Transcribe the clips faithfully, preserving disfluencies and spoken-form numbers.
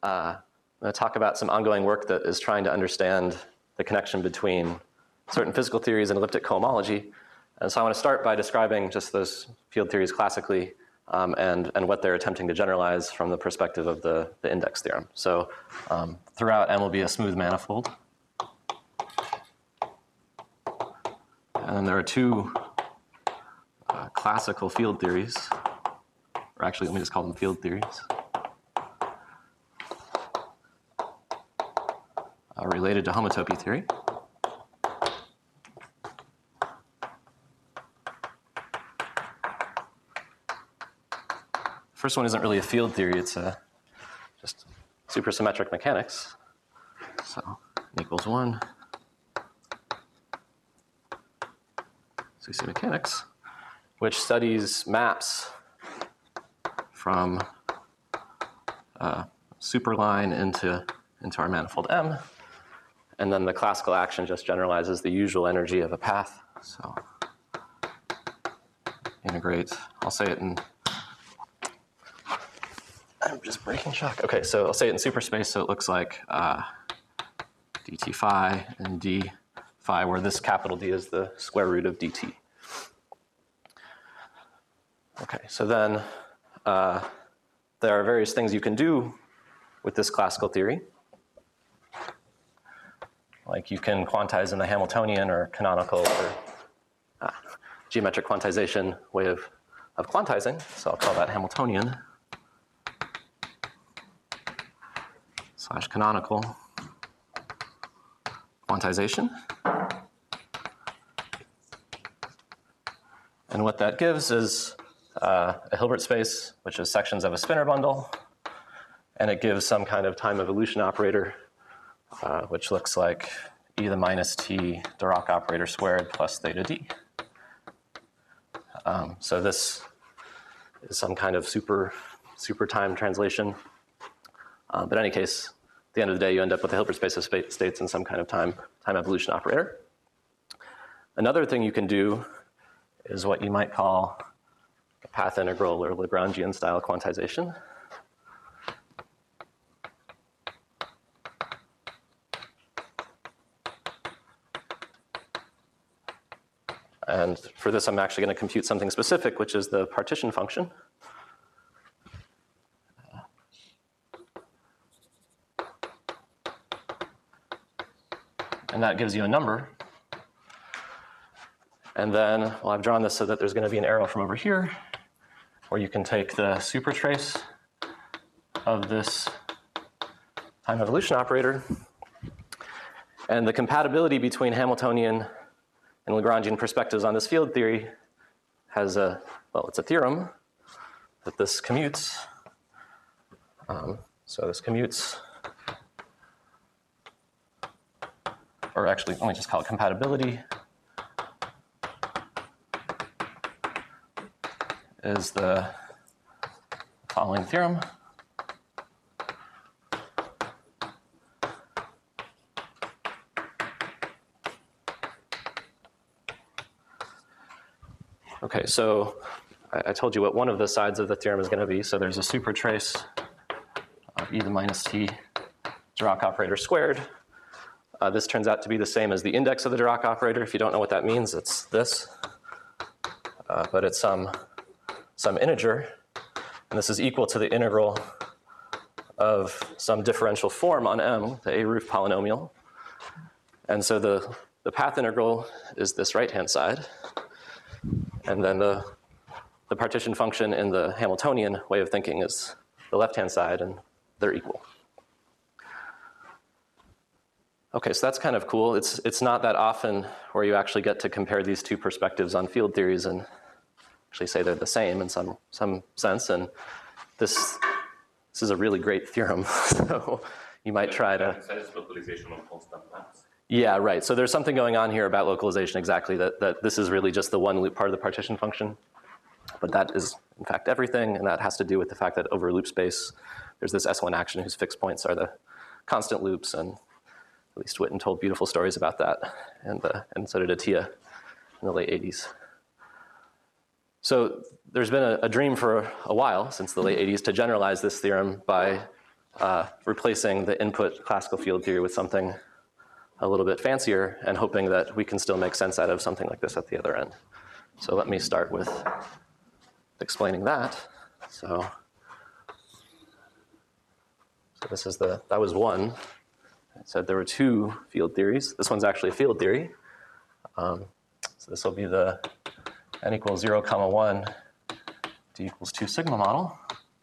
uh, I'm going to talk about some ongoing work that is trying to understand the connection between certain physical theories and elliptic cohomology. And so I want to start by describing just those field theories classically um, and, and what they're attempting to generalize from the perspective of the, the index theorem. So um, throughout M will be a smooth manifold. And then there are two uh, classical field theories, or actually let me just call them field theories, uh, related to homotopy theory. First one isn't really a field theory, it's a, just supersymmetric mechanics. So n equals one. C C mechanics, which studies maps from uh, superline into, into our manifold M. And then the classical action just generalizes the usual energy of a path. So integrate, I'll say it in, I'm just breaking shock. Okay, so I'll say it in superspace, so it looks like uh, dt phi and d phi, where this capital D is the square root of dt. Okay, so then uh, there are various things you can do with this classical theory. Like you can quantize in the Hamiltonian or canonical or uh, geometric quantization way of, of quantizing. So I'll call that Hamiltonian slash canonical quantization. And what that gives is uh, a Hilbert space, which is sections of a spinor bundle. And it gives some kind of time evolution operator, uh, which looks like e to the minus t Dirac operator squared plus theta d. Um, so this is some kind of super, super time translation. Uh, but in any case, at the end of the day, you end up with a Hilbert space of spa states and some kind of time, time evolution operator. Another thing you can do is what you might call a path integral or Lagrangian style quantization. And for this, I'm actually going to compute something specific, which is the partition function. And that gives you a number. And then, well, I've drawn this so that there's going to be an arrow from over here, where you can take the supertrace of this time evolution operator. And the compatibility between Hamiltonian and Lagrangian perspectives on this field theory has a, well, it's a theorem that this commutes. Um, so this commutes, or actually, let me just call it compatibility, is the following theorem. Okay, so I, I told you what one of the sides of the theorem is going to be. So there's a supertrace of e to the minus t Dirac operator squared. Uh, this turns out to be the same as the index of the Dirac operator. If you don't know what that means, it's this. Uh, but it's some, some integer. And this is equal to the integral of some differential form on M, the A-roof polynomial. And so the, the path integral is this right-hand side. And then the, the partition function in the Hamiltonian way of thinking is the left-hand side, and they're equal. Okay, so that's kind of cool. It's, it's not that often where you actually get to compare these two perspectives on field theories and actually say they're the same in some, some sense. And this, this is a really great theorem. So you might try to... localization on constant maps. Yeah, right. So there's something going on here about localization exactly, that, that this is really just the one loop part of the partition function. But that is, in fact, everything. And that has to do with the fact that over loop space, there's this S one action whose fixed points are the constant loops. And at least Witten told beautiful stories about that. And, uh, and so did Atiyah in the late eighties. So there's been a, a dream for a while, since the late eighties, to generalize this theorem by uh, replacing the input classical field theory with something a little bit fancier and hoping that we can still make sense out of something like this at the other end. So let me start with explaining that. So, so this is the, that was one. I said there were two field theories. This one's actually a field theory. Um, so this will be the n equals zero comma one d equals two sigma model.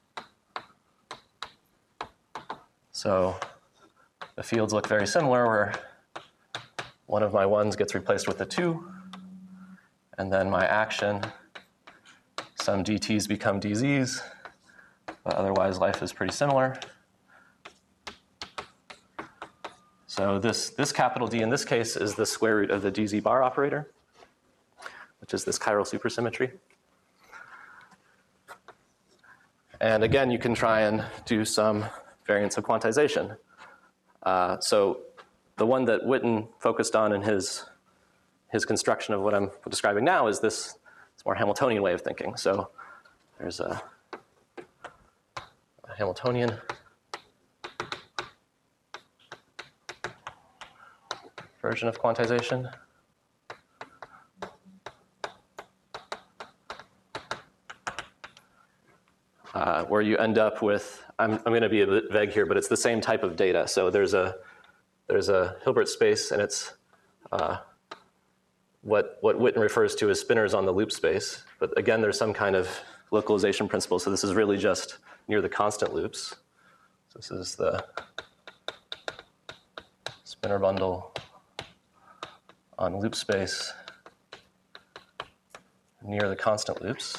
So the fields look very similar where one of my ones gets replaced with a two, and then my action, some dt's become dz's, but otherwise life is pretty similar. So this, this capital D in this case is the square root of the dz bar operator, which is this chiral supersymmetry. And again, you can try and do some variants of quantization. Uh, so the one that Witten focused on in his, his construction of what I'm describing now is this, this more Hamiltonian way of thinking. So there's a, a Hamiltonian version of quantization. Uh, where you end up with, I'm, I'm going to be a bit vague here, but it's the same type of data. So there's a, there's a Hilbert space, and it's uh, what, what Witten refers to as spinors on the loop space. But again, there's some kind of localization principle. So this is really just near the constant loops. So this is the spinor bundle on loop space near the constant loops.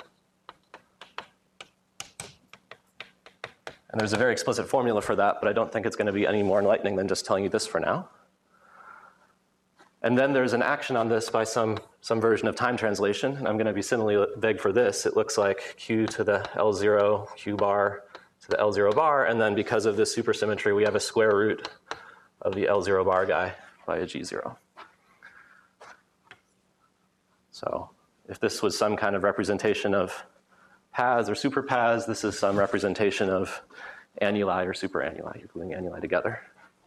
And there's a very explicit formula for that, but I don't think it's going to be any more enlightening than just telling you this for now. And then there's an action on this by some, some version of time translation. And I'm going to be similarly vague for this. It looks like q to the L zero, q bar to the L zero bar. And then because of this supersymmetry, we have a square root of the L zero bar guy by a g zero. So if this was some kind of representation of paths or superpaths, this is some representation of annuli or superannuli. You're gluing annuli together.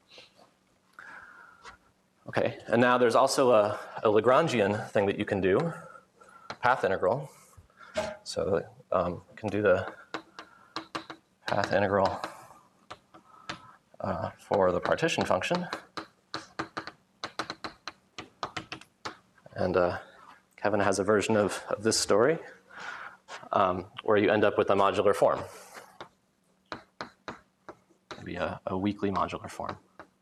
Okay, and now there's also a, a Lagrangian thing that you can do, path integral. So um, you can do the path integral uh, for the partition function. And uh, Kevin has a version of, of this story. Um, where you end up with a modular form, maybe a, a weakly modular form.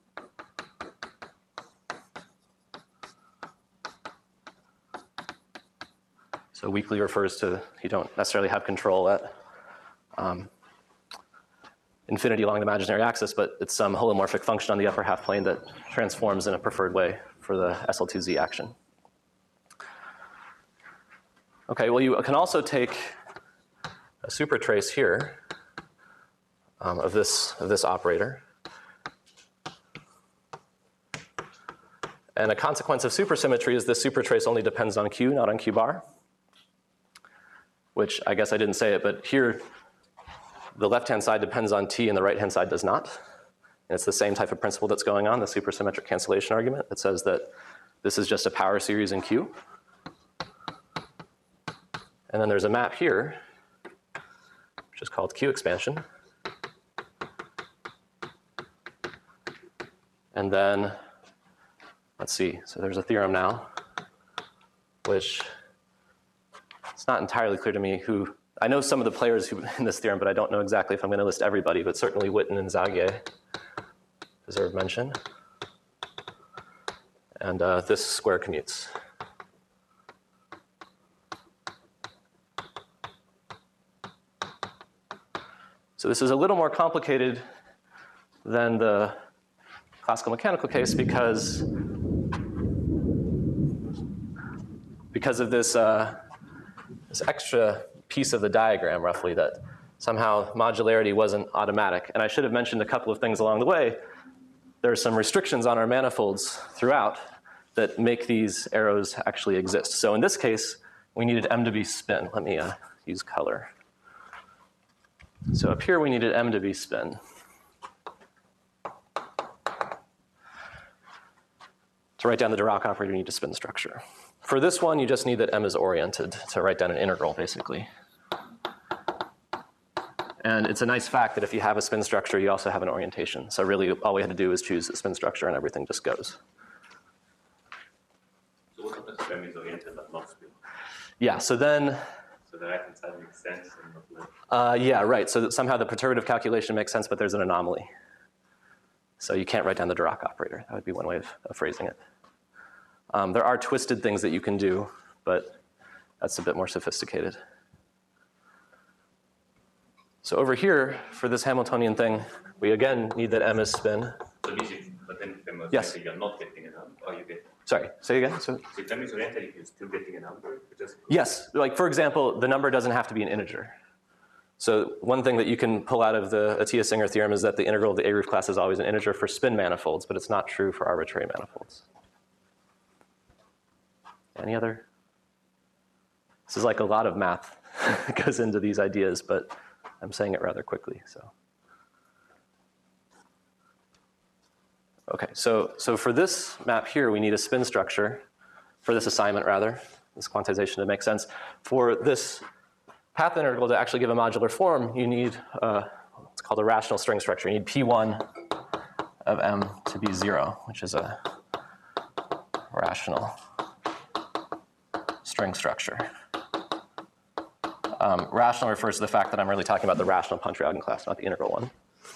So weakly refers to you don't necessarily have control at um, infinity along the imaginary axis, but it's some holomorphic function on the upper half plane that transforms in a preferred way for the S L two Z action. Okay, well, you can also take a supertrace here um, of this of this operator, and a consequence of supersymmetry is this supertrace only depends on q, not on q bar. Which I guess I didn't say it, but here the left-hand side depends on t, and the right-hand side does not. And it's the same type of principle that's going on, the supersymmetric cancellation argument that says that this is just a power series in q. And then there's a map here, which is called Q expansion. And then, let's see, so there's a theorem now, which it's not entirely clear to me who, I know some of the players who in this theorem, but I don't know exactly if I'm going to list everybody, but certainly Witten and Zagier deserve mention. And uh, this square commutes. So this is a little more complicated than the classical mechanical case because, because of this, uh, this extra piece of the diagram, roughly, that somehow modularity wasn't automatic. And I should have mentioned a couple of things along the way. There are some restrictions on our manifolds throughout that make these arrows actually exist. So in this case, we needed M to be spin. Let me uh, use color. So up here, we needed M to be spin. To write down the Dirac operator, you need a spin structure. For this one, you just need that M is oriented to write down an integral, basically. And it's a nice fact that if you have a spin structure, you also have an orientation. So really, all we had to do is choose the spin structure, and everything just goes. So what happens if M is oriented but not spin? Yeah, so then... So the right-hand side makes sense and not left? Uh, yeah, right. So that somehow the perturbative calculation makes sense, but there's an anomaly. So you can't write down the Dirac operator. That would be one way of, of phrasing it. Um, there are twisted things that you can do, but that's a bit more sophisticated. So over here, for this Hamiltonian thing, we again need that M is spin. So this is, but then if M is Yes. oriented, you're not getting a number, or you get... Sorry, say again? So, So if M is oriented, you're still getting a number? Just yes, like for example, the number doesn't have to be an integer. So one thing that you can pull out of the Atiyah-Singer theorem is that the integral of the A-roof class is always an integer for spin manifolds, but it's not true for arbitrary manifolds. Any other? This is like a lot of math that goes into these ideas, but I'm saying it rather quickly, so. Okay, so, so for this map here, we need a spin structure, for this assignment rather, this quantization to make sense. For this path integral to actually give a modular form, you need, uh, it's called a rational string structure. You need P one of M to be zero, which is a rational string structure. Um, rational refers to the fact that I'm really talking about the rational Pontryagin class, not the integral one.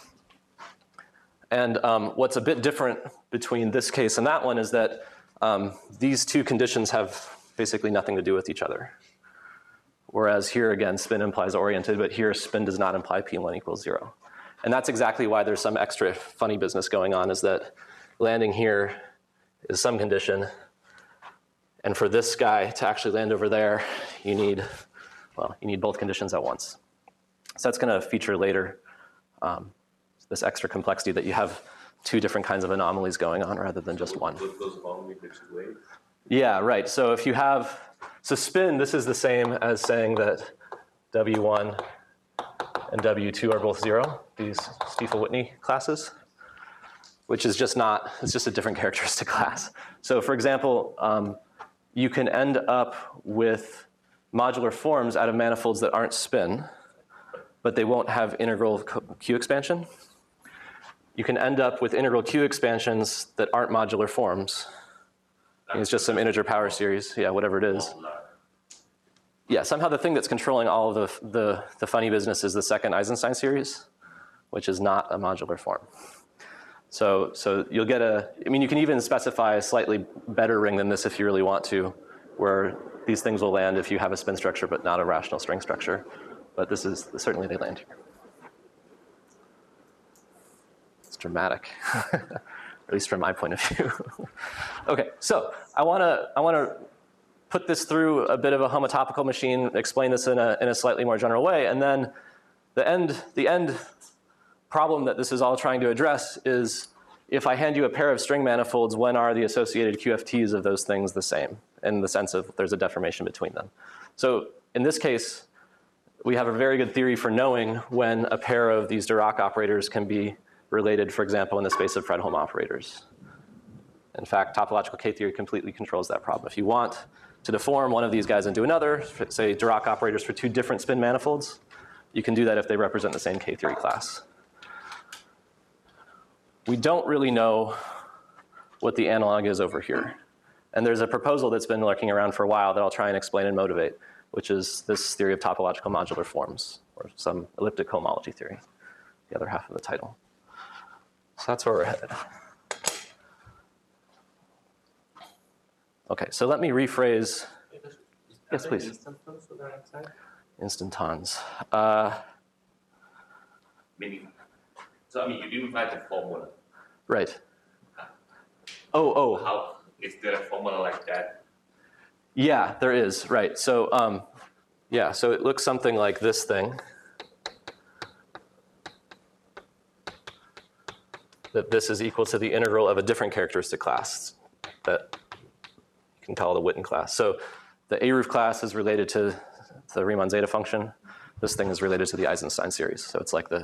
And um, what's a bit different between this case and that one is that um, these two conditions have basically nothing to do with each other. Whereas here, again, spin implies oriented, but here spin does not imply P one equals zero. And that's exactly why there's some extra funny business going on, is that landing here is some condition, and for this guy to actually land over there, you need, well, you need both conditions at once. So that's gonna feature later, um, this extra complexity that you have two different kinds of anomalies going on rather than just one. what goes wrong with the two ways? Yeah, right. So if you have, so spin, this is the same as saying that W one and W two are both zero, these Stiefel-Whitney classes, which is just not, it's just a different characteristic class. So for example, um, you can end up with modular forms out of manifolds that aren't spin, but they won't have integral Q expansion. You can end up with integral Q expansions that aren't modular forms. It's just some integer power series, yeah, whatever it is. Yeah, somehow the thing that's controlling all of the, the, the funny business is the second Eisenstein series, which is not a modular form. So, so you'll get a, I mean, you can even specify a slightly better ring than this if you really want to, where these things will land if you have a spin structure but not a rational string structure. But this is, certainly they land here. It's dramatic, at least from my point of view. Okay, so I wanna, I wanna put this through a bit of a homotopical machine, explain this in a, in a slightly more general way, and then the end, the end problem that this is all trying to address is if I hand you a pair of string manifolds, when are the associated Q F Ts of those things the same, in the sense of there's a deformation between them. So in this case, we have a very good theory for knowing when a pair of these Dirac operators can be related, for example, in the space of Fredholm operators. In fact, topological K-theory completely controls that problem. If you want to deform one of these guys into another, say Dirac operators for two different spin manifolds, you can do that if they represent the same K-theory class. We don't really know what the analog is over here. And there's a proposal that's been lurking around for a while that I'll try and explain and motivate, which is this theory of topological modular forms, or some elliptic homology theory, the other half of the title. So that's where we're headed. Okay, so let me rephrase. Yes, please. Instantons. Uh, Meaning, so I mean, you didn't write a formula. right. Oh, oh. How is there a formula like that? Yeah, there is, right. So, um, yeah, so it looks something like this thing. That this is equal to the integral of a different characteristic class that you can call the Witten class. So the A-roof class is related to the Riemann zeta function. This thing is related to the Eisenstein series. So it's like the,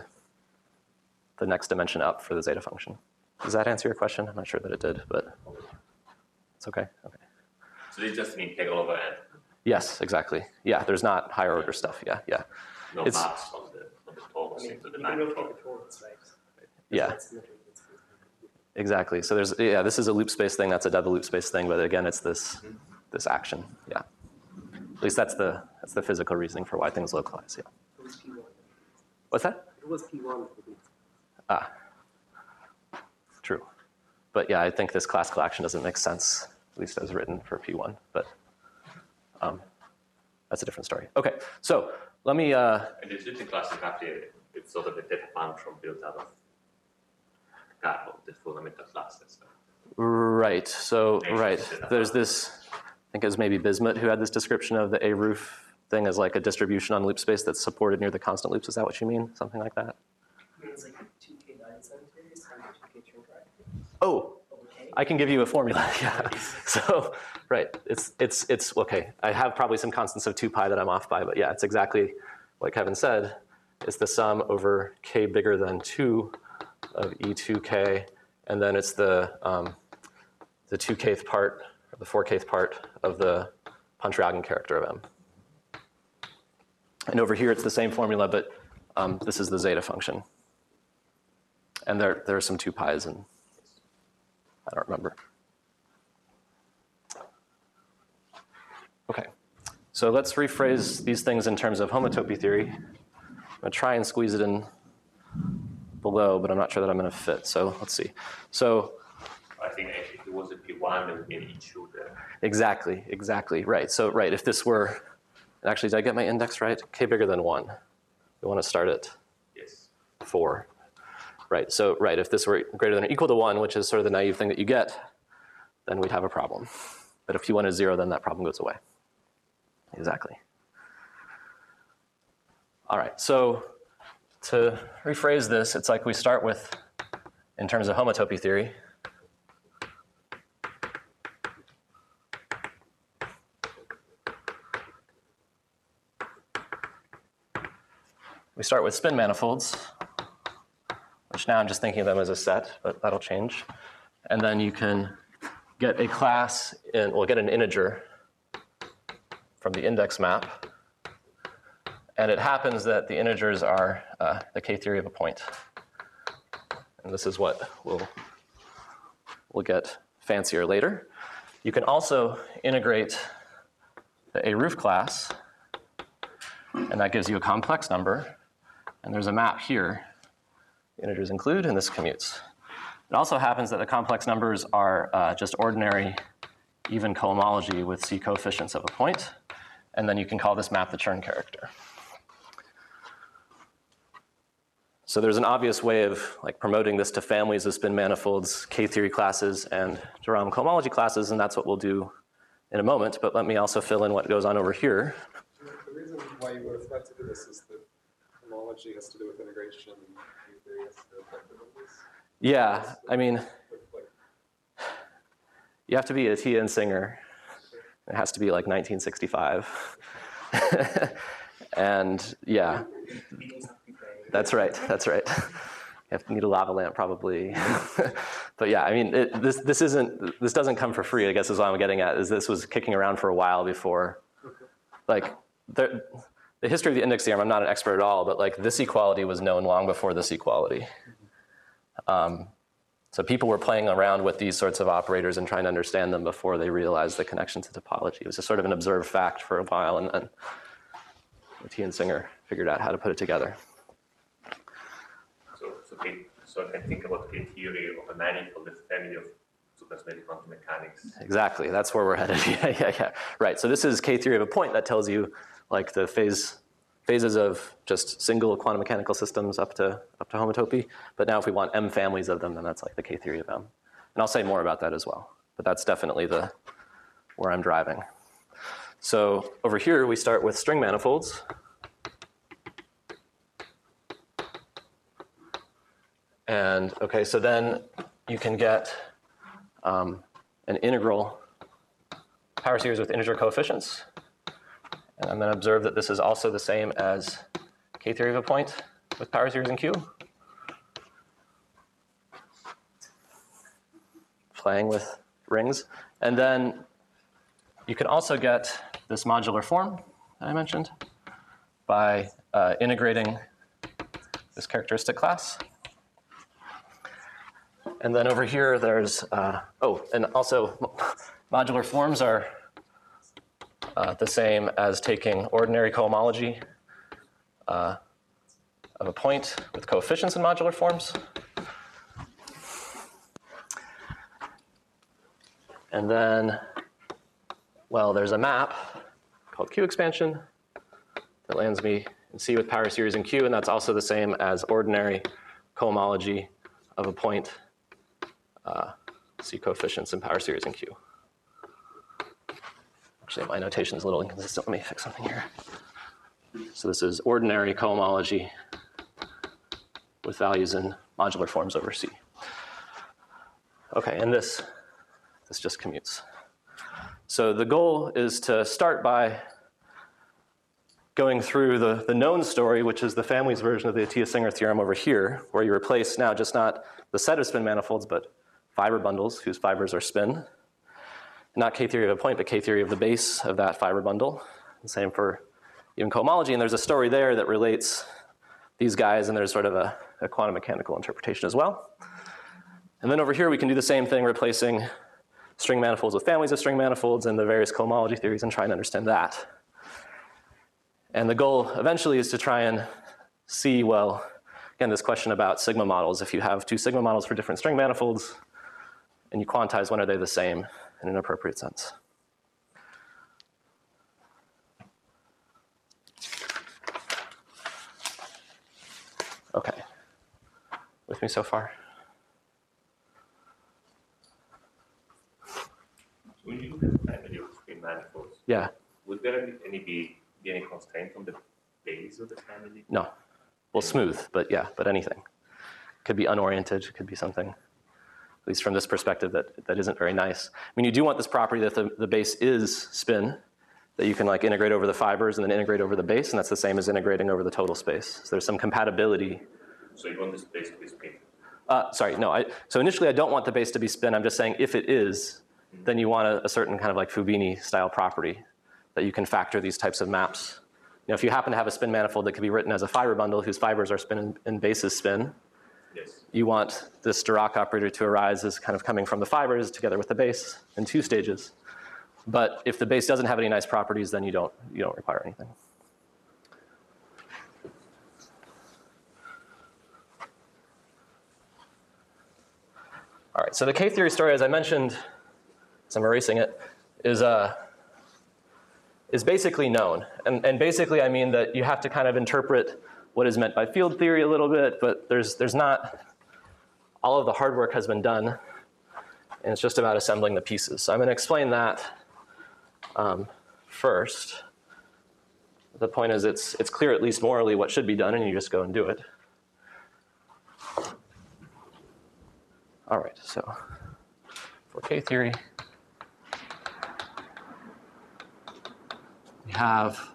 the next dimension up for the zeta function. Does that answer your question? I'm not sure that it did, but It's okay. Okay. So this just mean take over and Yes, exactly. Yeah, there's not higher order stuff. Yeah, yeah. no It's- maps on the on the torus I mean, into the you can rotate manifold. the torus, right? Yeah. That's symmetry. It's- Exactly. So there's, yeah, this is a loop space thing. That's a double loop space thing. But again, it's this, this action. Yeah. At least that's the, that's the physical reasoning for why things localize. Yeah. It was P one. What's that? It was P one. Ah, true. But yeah, I think this classical action doesn't make sense, at least as written for P one. But um, that's a different story. Okay. So let me. Uh, And the Newton classic actually, it's sort of a data function built out of that of the fundamental classes. Right. So, right. There's this, I think it was maybe Bismuth who had this description of the A-roof thing as like a distribution on loop space that's supported near the constant loops. Is that what you mean? Something like that? It means like two K nine centimeters times two K shrink factor Oh, over K. I can give you a formula. Yeah. So, right. It's, it's, it's, okay. I have probably some constants of two pi that I'm off by, but yeah, it's exactly what Kevin said. It's the sum over K bigger than two of E two K, and then it's the um, the two kth part, or the four kth part of the Pontryagin character of M. And over here, it's the same formula, but um, this is the zeta function. And there, there are some two pi's, and I don't remember. Okay, so let's rephrase these things in terms of homotopy theory. I'm going to try and squeeze it in below, but I'm not sure that I'm going to fit. So let's see. So I think if it was a P one, there would be an E two there. exactly, exactly, right. So right, if this were, actually, did I get my index right? K bigger than one. We want to start at Yes. four. Right, so right, if this were greater than or equal to one, which is sort of the naive thing that you get, then we'd have a problem. But if P one is zero, then that problem goes away. Exactly. All right, so to rephrase this, it's like we start with, in terms of homotopy theory, we start with spin manifolds, which now I'm just thinking of them as a set, but that'll change. And then you can get a class, in, well, get an integer from the index map. And it happens that the integers are uh, the K-theory of a point. And this is what we'll, we'll get fancier later. You can also integrate the A-roof class, and that gives you a complex number. And there's a map here. The integers include, and this commutes. It also happens that the complex numbers are uh, just ordinary even cohomology with C coefficients of a point. And then you can call this map the Chern character. So there's an obvious way of like promoting this to families of spin manifolds, K-theory classes, and de Rham cohomology classes, and that's what we'll do in a moment. But let me also fill in what goes on over here. The reason why you would have thought to do this is that homology has to do with integration, and K-theory has to do with vector numbers. Yeah, I mean, But, like, you have to be a T N Singer. It has to be like nineteen sixty-five. And yeah, that's right, that's right. You have to need a lava lamp probably. But yeah, I mean, it, this, this isn't, this doesn't come for free, I guess is what I'm getting at, is this was kicking around for a while before, like, the, the history of the index theorem, I'm not an expert at all, but like this equality was known long before this equality. Um, so people were playing around with these sorts of operators and trying to understand them before they realized the connection to topology. It was just sort of an observed fact for a while, and then T N Singer figured out how to put it together. So, so, K, so I can think about K theory of a manifold, the family of supersymmetric quantum mechanics. Exactly, that's where we're headed. Yeah, yeah, yeah. Right, so this is K-theory of a point that tells you like the phase, phases of just single quantum mechanical systems up to, up to homotopy. But now if we want M families of them, then that's like the K-theory of M. And I'll say more about that as well. But that's definitely the, where I'm driving. So over here, we start with string manifolds. And okay, so then you can get um, an integral power series with integer coefficients. And I'm going to observe that this is also the same as K-theory of a point with power series in Q. Playing with rings. And then you can also get this modular form that I mentioned by uh, integrating this characteristic class. And then over here, there's, uh, oh, and also modular forms are uh, the same as taking ordinary cohomology uh, of a point with coefficients in modular forms. And then, well, there's a map called Q expansion that lands me in C with power series in Q, and that's also the same as ordinary cohomology of a point uh, C coefficients in power series in Q. Actually, my notation is a little inconsistent. Let me fix something here. So this is ordinary cohomology with values in modular forms over C. Okay, and this, this just commutes. So the goal is to start by going through the, the known story, which is the family's version of the Atiyah-Singer theorem over here, where you replace now just not the set of spin manifolds, but fiber bundles whose fibers are spin. Not K-theory of a point, but K-theory of the base of that fiber bundle. The same for even cohomology, and there's a story there that relates these guys, and there's sort of a, a quantum mechanical interpretation as well. And then over here, we can do the same thing, replacing string manifolds with families of string manifolds and the various cohomology theories and trying to understand that. And the goal eventually is to try and see, well, again, this question about sigma models. If you have two sigma models for different string manifolds and you quantize when are they the same in an appropriate sense. Okay, with me so far? When you look at the family of string manifolds, Yeah. would there be any be, be any constraint on the base of the family? No. Well, smooth, but yeah, but anything. Could be unoriented, could be something, at least from this perspective, that, that isn't very nice. I mean, you do want this property that the, the base is spin, that you can like integrate over the fibers and then integrate over the base, and that's the same as integrating over the total space. So there's some compatibility. So you want this base to be spin? Uh, sorry, no, I, so initially I don't want the base to be spin, I'm just saying if it is, then you want a, a certain kind of like Fubini style property that you can factor these types of maps. You know, if you happen to have a spin manifold that can be written as a fiber bundle whose fibers are spin and, and base is spin, Yes. you want this Dirac operator to arise as kind of coming from the fibers together with the base in two stages. But if the base doesn't have any nice properties, then you don't, you don't require anything. All right, so the K-theory story, as I mentioned, as I'm erasing it, is, uh, is basically known. And, and basically I mean that you have to kind of interpret what is meant by field theory a little bit, but there's, there's not, all of the hard work has been done, and it's just about assembling the pieces. So I'm gonna explain that um, first. The point is it's, it's clear at least morally what should be done, and you just go and do it. All right, so for K-theory, we have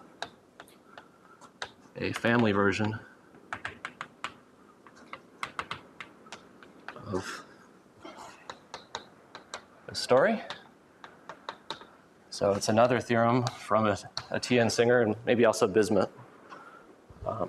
a family version of the story. So it's another theorem from a, a T N Singer and maybe also Bismuth. Um,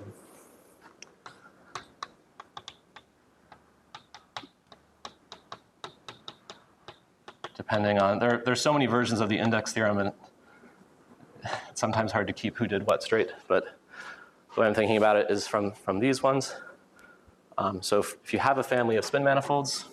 depending on, there, there's so many versions of the index theorem, and it's sometimes hard to keep who did what straight, but the way I'm thinking about it is from, from these ones. Um, so if, if you have a family of spin manifolds,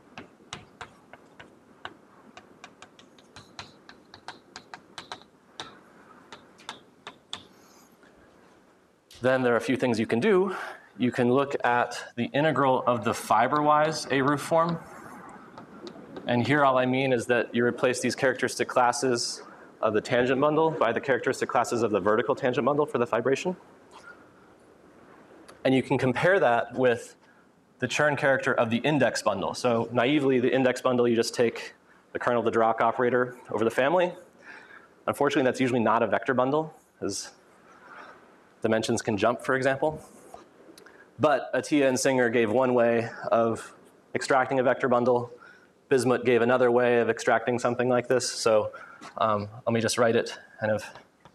then there are a few things you can do. You can look at the integral of the fiber-wise A-roof form. And here all I mean is that you replace these characteristic classes of the tangent bundle by the characteristic classes of the vertical tangent bundle for the fibration. And you can compare that with the Chern character of the index bundle. So naively, the index bundle, you just take the kernel of the Dirac operator over the family. Unfortunately, that's usually not a vector bundle, as dimensions can jump, for example. But Atiyah and Singer gave one way of extracting a vector bundle, Bismuth gave another way of extracting something like this. So um, let me just write it kind of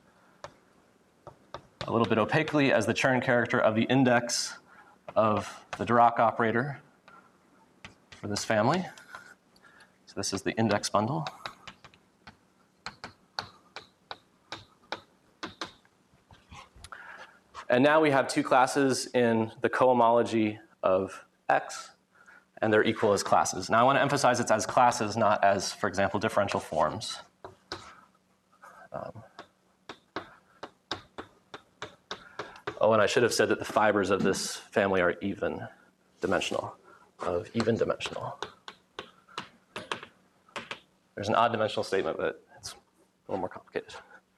a little bit opaquely as the Chern character of the index of the Dirac operator for this family. So this is the index bundle. And now we have two classes in the cohomology of X, and they're equal as classes. Now I want to emphasize it's as classes, not as, for example, differential forms. Um, oh, and I should have said that the fibers of this family are even dimensional, of even dimensional. There's an odd dimensional statement, but it's a little more complicated.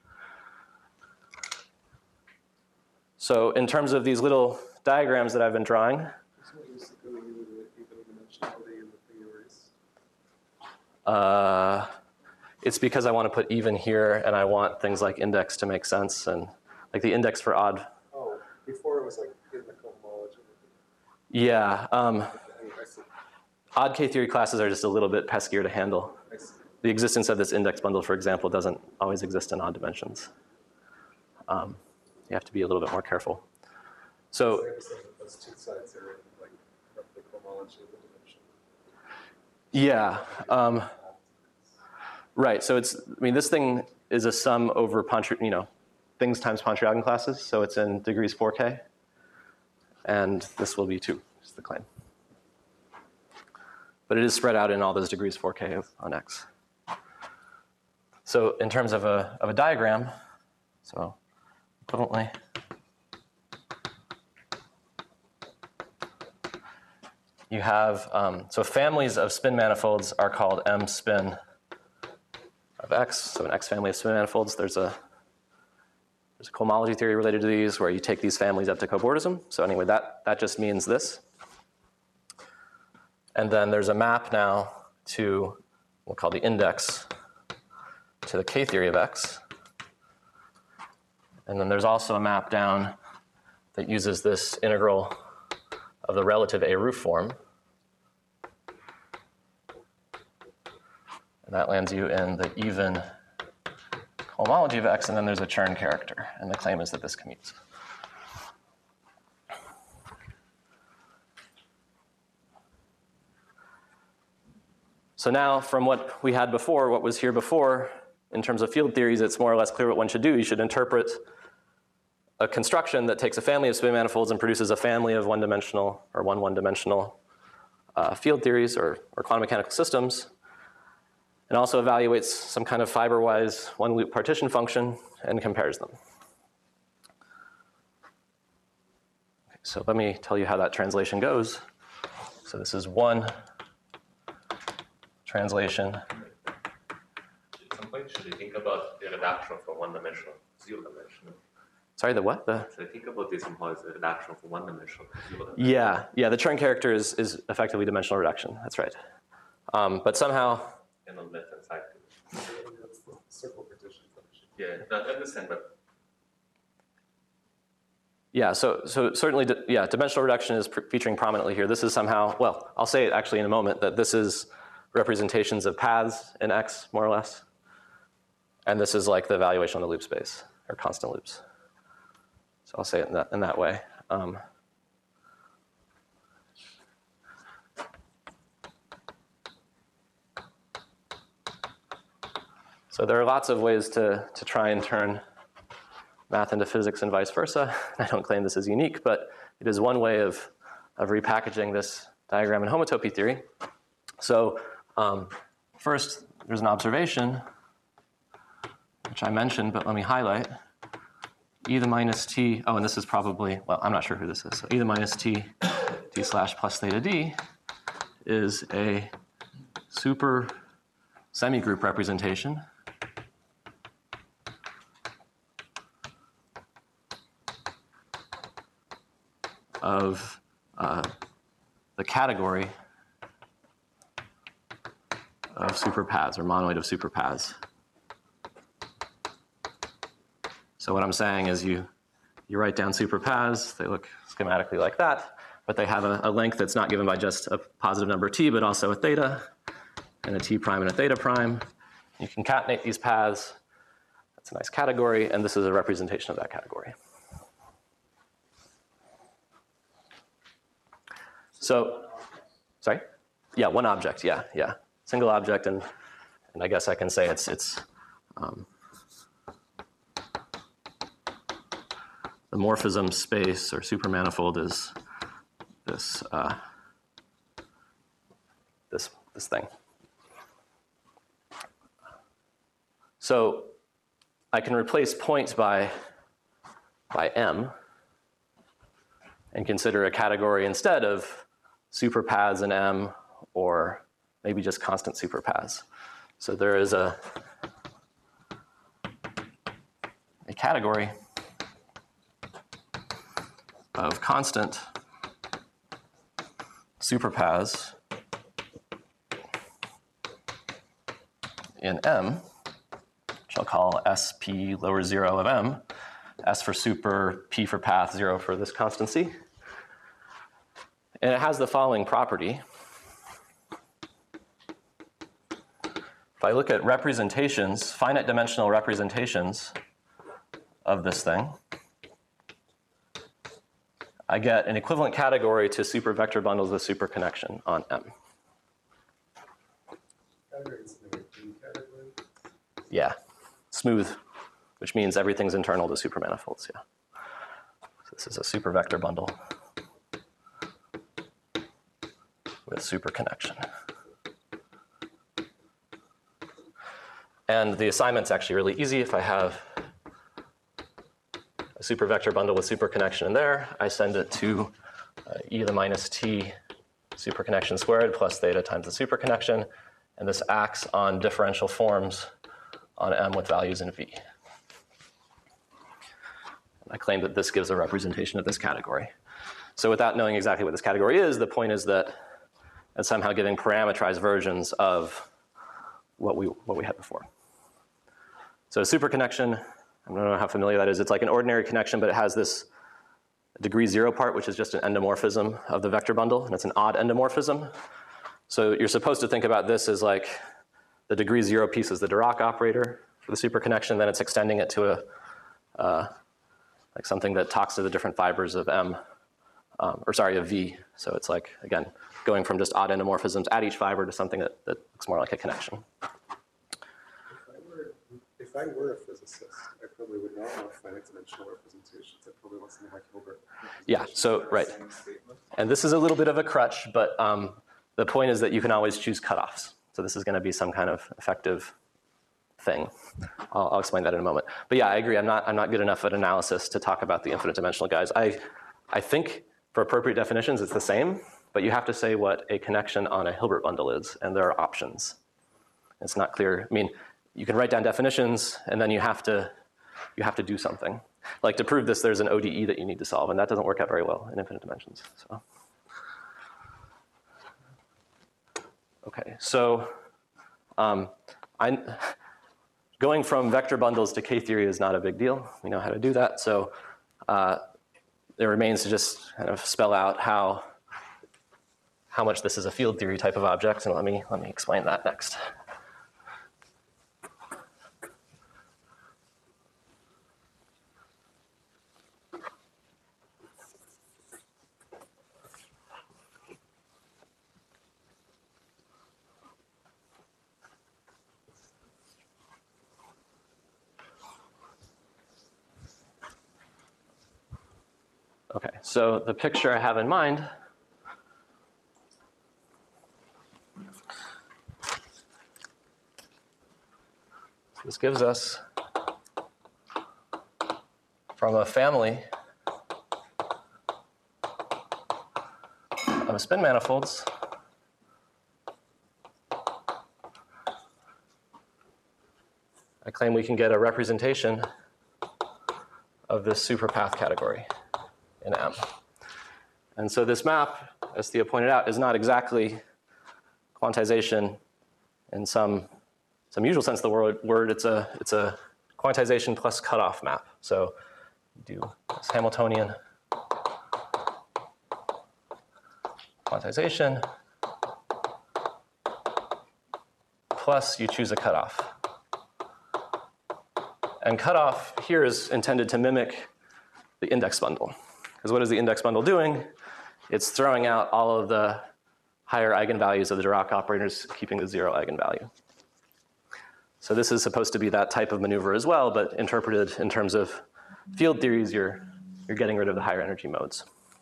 So in terms of these little diagrams that I've been drawing, uh, it's because I want to put even here, and I want things like index to make sense, and like the index for odd. Oh, before it was like in the cohomology. Yeah. Um, I see. odd K-theory classes are just a little bit peskier to handle. I see. The existence of this index bundle, for example, doesn't always exist in odd dimensions. Um, you have to be a little bit more careful. So, So I understand that those two sides are like roughly cohomology of the dimension. yeah. Um, right. So it's, I mean, this thing is a sum over, Pontry, you know, things times Pontryagin classes. So it's in degrees four K. And this will be two, is the claim. But it is spread out in all those degrees four K on X. So in terms of a, of a diagram, so equivalently, you have, um, so families of spin manifolds are called M spin of X. So an X family of spin manifolds, there's a, there's a cohomology theory related to these where you take these families up to cobordism. So anyway, that, that just means this. And then there's a map now to, we'll call the index, to the K-theory of X. And then there's also a map down that uses this integral of the relative A roof form. And that lands you in the even homology of X, and then there's a Chern character. And the claim is that this commutes. So now from what we had before, what was here before, in terms of field theories, it's more or less clear what one should do. You should interpret a construction that takes a family of spin manifolds and produces a family of one-dimensional or one one-dimensional uh, field theories or, or quantum mechanical systems, and also evaluates some kind of fiber-wise one-loop partition function and compares them. Okay, so let me tell you how that translation goes. So this is one translation. At some point, should you think about the reduction from one dimensional to zero dimensional? Sorry, the what? The So I think about this somehow as a reduction from one dimensional to zero dimensional. yeah, yeah. The Chern character is, is effectively dimensional reduction. That's right. Um, but somehow, And on the left hand side too. That's the circle partition function. Yeah, no, I understand, but yeah. So so certainly, di- yeah. Dimensional reduction is pr- featuring prominently here. This is somehow, well, I'll say it actually in a moment that this is representations of paths in X more or less, and this is like the evaluation on the loop space or constant loops. So I'll say it in that, in that way. Um, so there are lots of ways to, to try and turn math into physics and vice versa. I don't claim this is unique, but it is one way of, of repackaging this diagram in homotopy theory. So um, first, there's an observation, which I mentioned, but let me highlight. E to the minus t, oh, and this is probably, well, I'm not sure who this is. So e to the minus t, t slash plus theta d is a super semigroup representation of uh, the category of superpaths or monoid of superpaths. So what I'm saying is you, you write down superpaths, they look schematically like that, but they have a, a length that's not given by just a positive number t, but also a theta. and a T prime and a theta prime. You concatenate these paths. That's a nice category, and this is a representation of that category. So, sorry? Yeah, one object, yeah, yeah. Single object, and, and I guess I can say it's, it's um, the morphism space or supermanifold is this, uh, this, this thing. So I can replace point by, by M and consider a category instead of superpaths in M, or maybe just constant superpaths. So there is a, a category of constant superpaths in M, which I'll call S P lower zero of M, S for super, P for path, zero for this constancy. And it has the following property. If I look at representations, finite dimensional representations of this thing, I get an equivalent category to super vector bundles with super connection on M. Yeah, smooth, which means everything's internal to supermanifolds, yeah. So this is a super vector bundle with super connection. And the assignment's actually really easy. If I have a super vector bundle with super connection in there, I send it to uh, e to the minus t super connection squared plus theta times the super connection, and this acts on differential forms on M with values in V. And I claim that this gives a representation of this category. So without knowing exactly what this category is, the point is that it's somehow giving parametrized versions of what we, what we had before. So super connection, I don't know how familiar that is. It's like an ordinary connection, but it has this degree zero part, which is just an endomorphism of the vector bundle, and it's an odd endomorphism. So you're supposed to think about this as like the degree zero piece is the Dirac operator for the super connection, then it's extending it to a, uh, like something that talks to the different fibers of M, um, or sorry, of V. So it's like, again, going from just odd endomorphisms at each fiber to something that, that looks more like a connection. If I were a physicist, I probably would not want finite dimensional representations. I probably want something like Hilbert. Yeah, so, right. And this is a little bit of a crutch, but um, the point is that you can always choose cutoffs. So this is going to be some kind of effective thing. I'll, I'll explain that in a moment. But yeah, I agree. I'm not, I'm not good enough at analysis to talk about the infinite dimensional guys. I, I think for appropriate definitions, it's the same, but you have to say what a connection on a Hilbert bundle is, and there are options. It's not clear. I mean, you can write down definitions, and then you have to, you have to do something. Like to prove this, there's an O D E that you need to solve, and that doesn't work out very well in infinite dimensions. So, okay, so um, I, going from vector bundles to K-theory is not a big deal. We know how to do that. So uh, it remains to just kind of spell out how, how much this is a field theory type of object, and let me, let me explain that next. Okay, so the picture I have in mind this gives us from a family of spin manifolds I claim we can get a representation of this superpath category in M. And so this map, as Thea pointed out, is not exactly quantization in some, some usual sense of the word. word. It's a, it's a quantization plus cutoff map. So you do this Hamiltonian quantization plus you choose a cutoff. And cutoff here is intended to mimic the index bundle. Because what is the index bundle doing? It's throwing out all of the higher eigenvalues of the Dirac operators, keeping the zero eigenvalue. So this is supposed to be that type of maneuver as well, but interpreted in terms of field theories, you're, you're getting rid of the higher energy modes.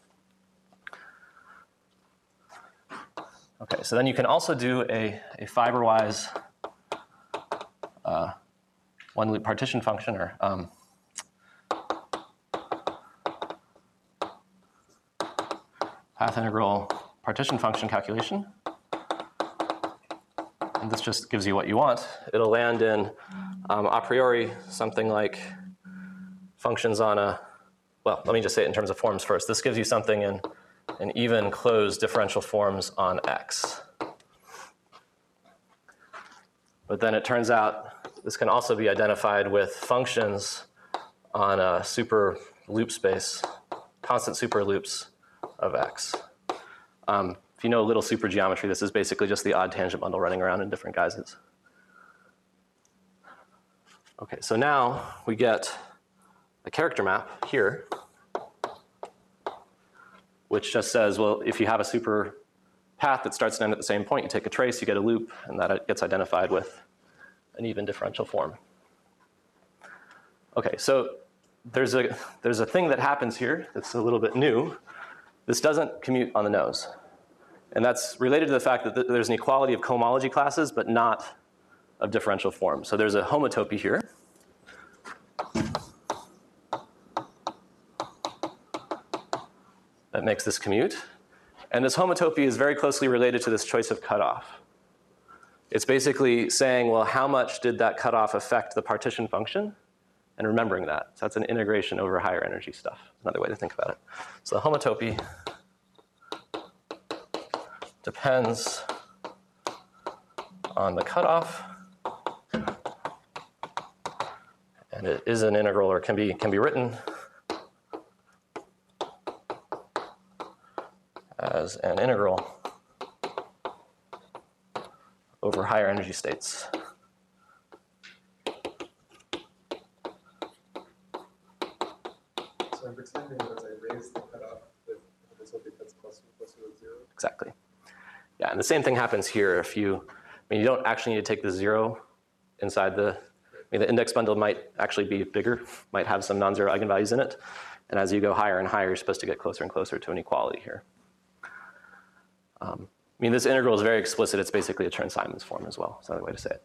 Okay, so then you can also do a, a fiber-wise uh, one loop partition function, or um, path integral partition function calculation. And this just gives you what you want. It'll land in, um, a priori, something like functions on a, well, let me just say it in terms of forms first. This gives you something in an even closed differential forms on X. But then it turns out this can also be identified with functions on a super loop space, constant super loops of X. Um, if you know a little super geometry, this is basically just the odd tangent bundle running around in different guises. Okay, so now we get a character map here, which just says, well, if you have a super path that starts and ends at the same point, you take a trace, you get a loop, and that gets identified with an even differential form. Okay, so there's a, there's a thing that happens here that's a little bit new. This doesn't commute on the nose. And that's related to the fact that th there's an equality of cohomology classes, but not of differential forms. So there's a homotopy here. That makes this commute. And this homotopy is very closely related to this choice of cutoff. It's basically saying, well, how much did that cutoff affect the partition function? And remembering that. So that's an integration over higher energy stuff. Another way to think about it. So the homotopy depends on the cutoff. And it is an integral, or can be, can be written as an integral over higher energy states. So I'm pretending that as I raise the cutoff, that this will be that's closer and closer to zero. Exactly. Yeah, and the same thing happens here. If you, I mean, you don't actually need to take the zero inside the, I mean, the index bundle might actually be bigger, might have some non-zero eigenvalues in it. And as you go higher and higher, you're supposed to get closer and closer to an equality here. Um, I mean, this integral is very explicit. It's basically a Chern-Simons form as well. That's another way to say it.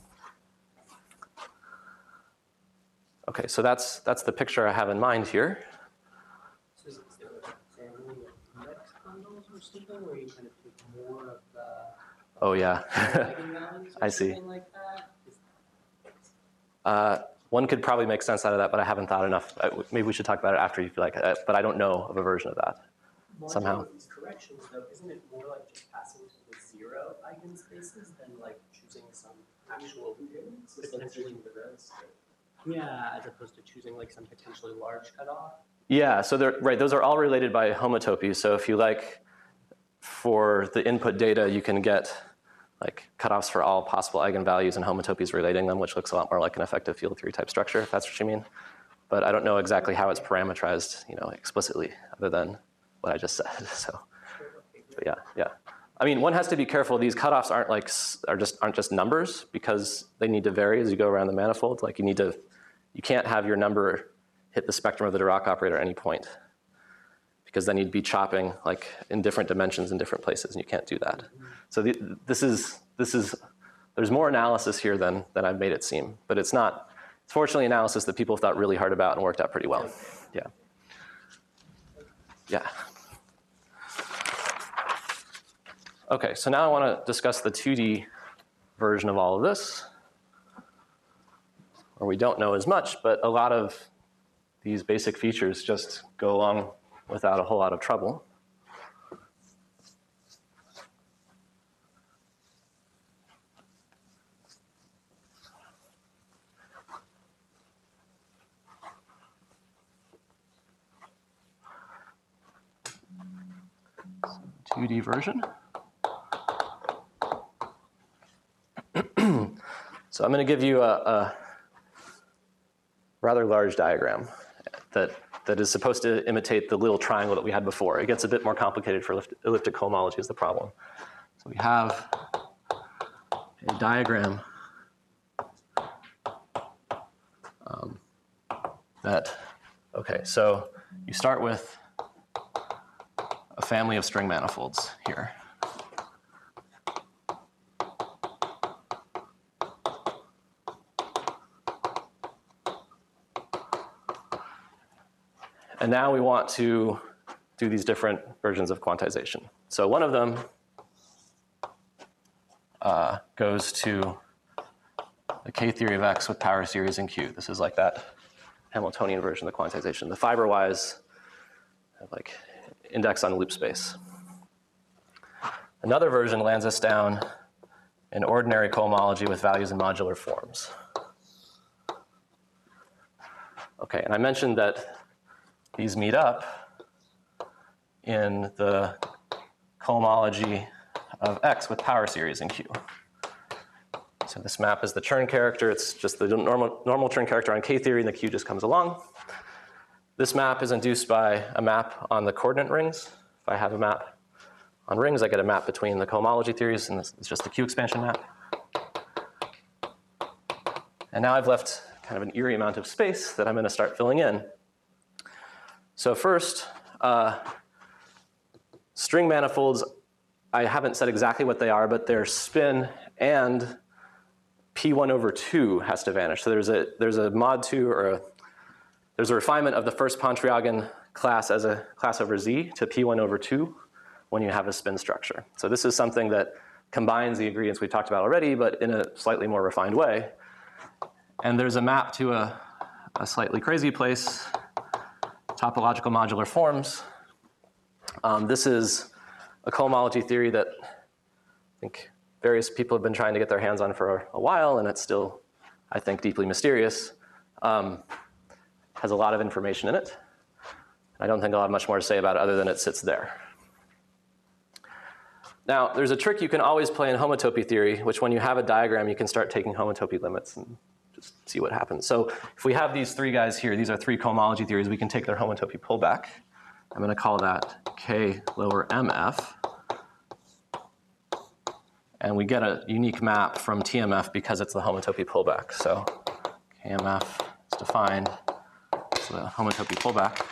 Okay, so that's, that's the picture I have in mind here. So is there a family of index bundles or something where you kind of take more of the Oh, yeah. eigenvalues or I see. something like that? Is- Uh, one could probably make sense out of that, but I haven't thought enough. Uh, Maybe we should talk about it after you feel like, uh, but I don't know of a version of that. Somehow. Modulo these corrections, though, isn't it more like just passing to the zero eigenspaces than like choosing some actual potentially the rest. yeah, as opposed to choosing like some potentially large cutoff? Yeah, so they're, right, those are all related by homotopy. So if you like, for the input data, you can get like cutoffs for all possible eigenvalues and homotopies relating them, which looks a lot more like an effective field theory type structure, if that's what you mean. But I don't know exactly how it's parameterized, you know, explicitly, other than what I just said. So, but yeah, yeah. I mean, one has to be careful. These cutoffs aren't like are just aren't just numbers, because they need to vary as you go around the manifold. Like you need to, you can't have your number hit the spectrum of the Dirac operator at any point, because then you'd be chopping like in different dimensions in different places, and you can't do that. So the, this is this is there's more analysis here than than I've made it seem, but it's not. It's fortunately analysis that people thought really hard about and worked out pretty well. Yeah. Yeah. Okay, so now I want to discuss the two D version of all of this, where we don't know as much, but a lot of these basic features just go along without a whole lot of trouble. two D version. So I'm going to give you a, a rather large diagram that, that is supposed to imitate the little triangle that we had before. It gets a bit more complicated for elliptic, elliptic cohomology is the problem. So we have a diagram um, that, okay, so you start with a family of string manifolds here. And now we want to do these different versions of quantization. So one of them uh, goes to the K-theory of X with power series in Q. This is like that Hamiltonian version of the quantization. The fiber-wise, like index on loop space. Another version lands us down in ordinary cohomology with values in modular forms. Okay, and I mentioned that these meet up in the cohomology of X with power series in Q. So this map is the Chern character. It's just the normal, normal Chern character on K-theory, and the Q just comes along. This map is induced by a map on the coordinate rings. If I have a map on rings, I get a map between the cohomology theories, and this is just the Q expansion map. And now I've left kind of an eerie amount of space that I'm going to start filling in. So first, uh, string manifolds, I haven't said exactly what they are, but their spin and P one over two has to vanish. So there's a, there's a mod two, or a, there's a refinement of the first Pontryagin class as a class over Z to P one over two when you have a spin structure. So this is something that combines the ingredients we've talked about already, but in a slightly more refined way. And there's a map to a, a slightly crazy place, topological modular forms. Um, this is a cohomology theory that I think various people have been trying to get their hands on for a while, and it's still, I think, deeply mysterious. Um, has a lot of information in it. I don't think I'll have much more to say about it other than it sits there. Now, there's a trick you can always play in homotopy theory, which when you have a diagram, you can start taking homotopy limits and just see what happens. So if we have these three guys here, these are three cohomology theories, we can take their homotopy pullback. I'm going to call that K lower M F. And we get a unique map from T M F because it's the homotopy pullback. So K M F is defined as the homotopy pullback.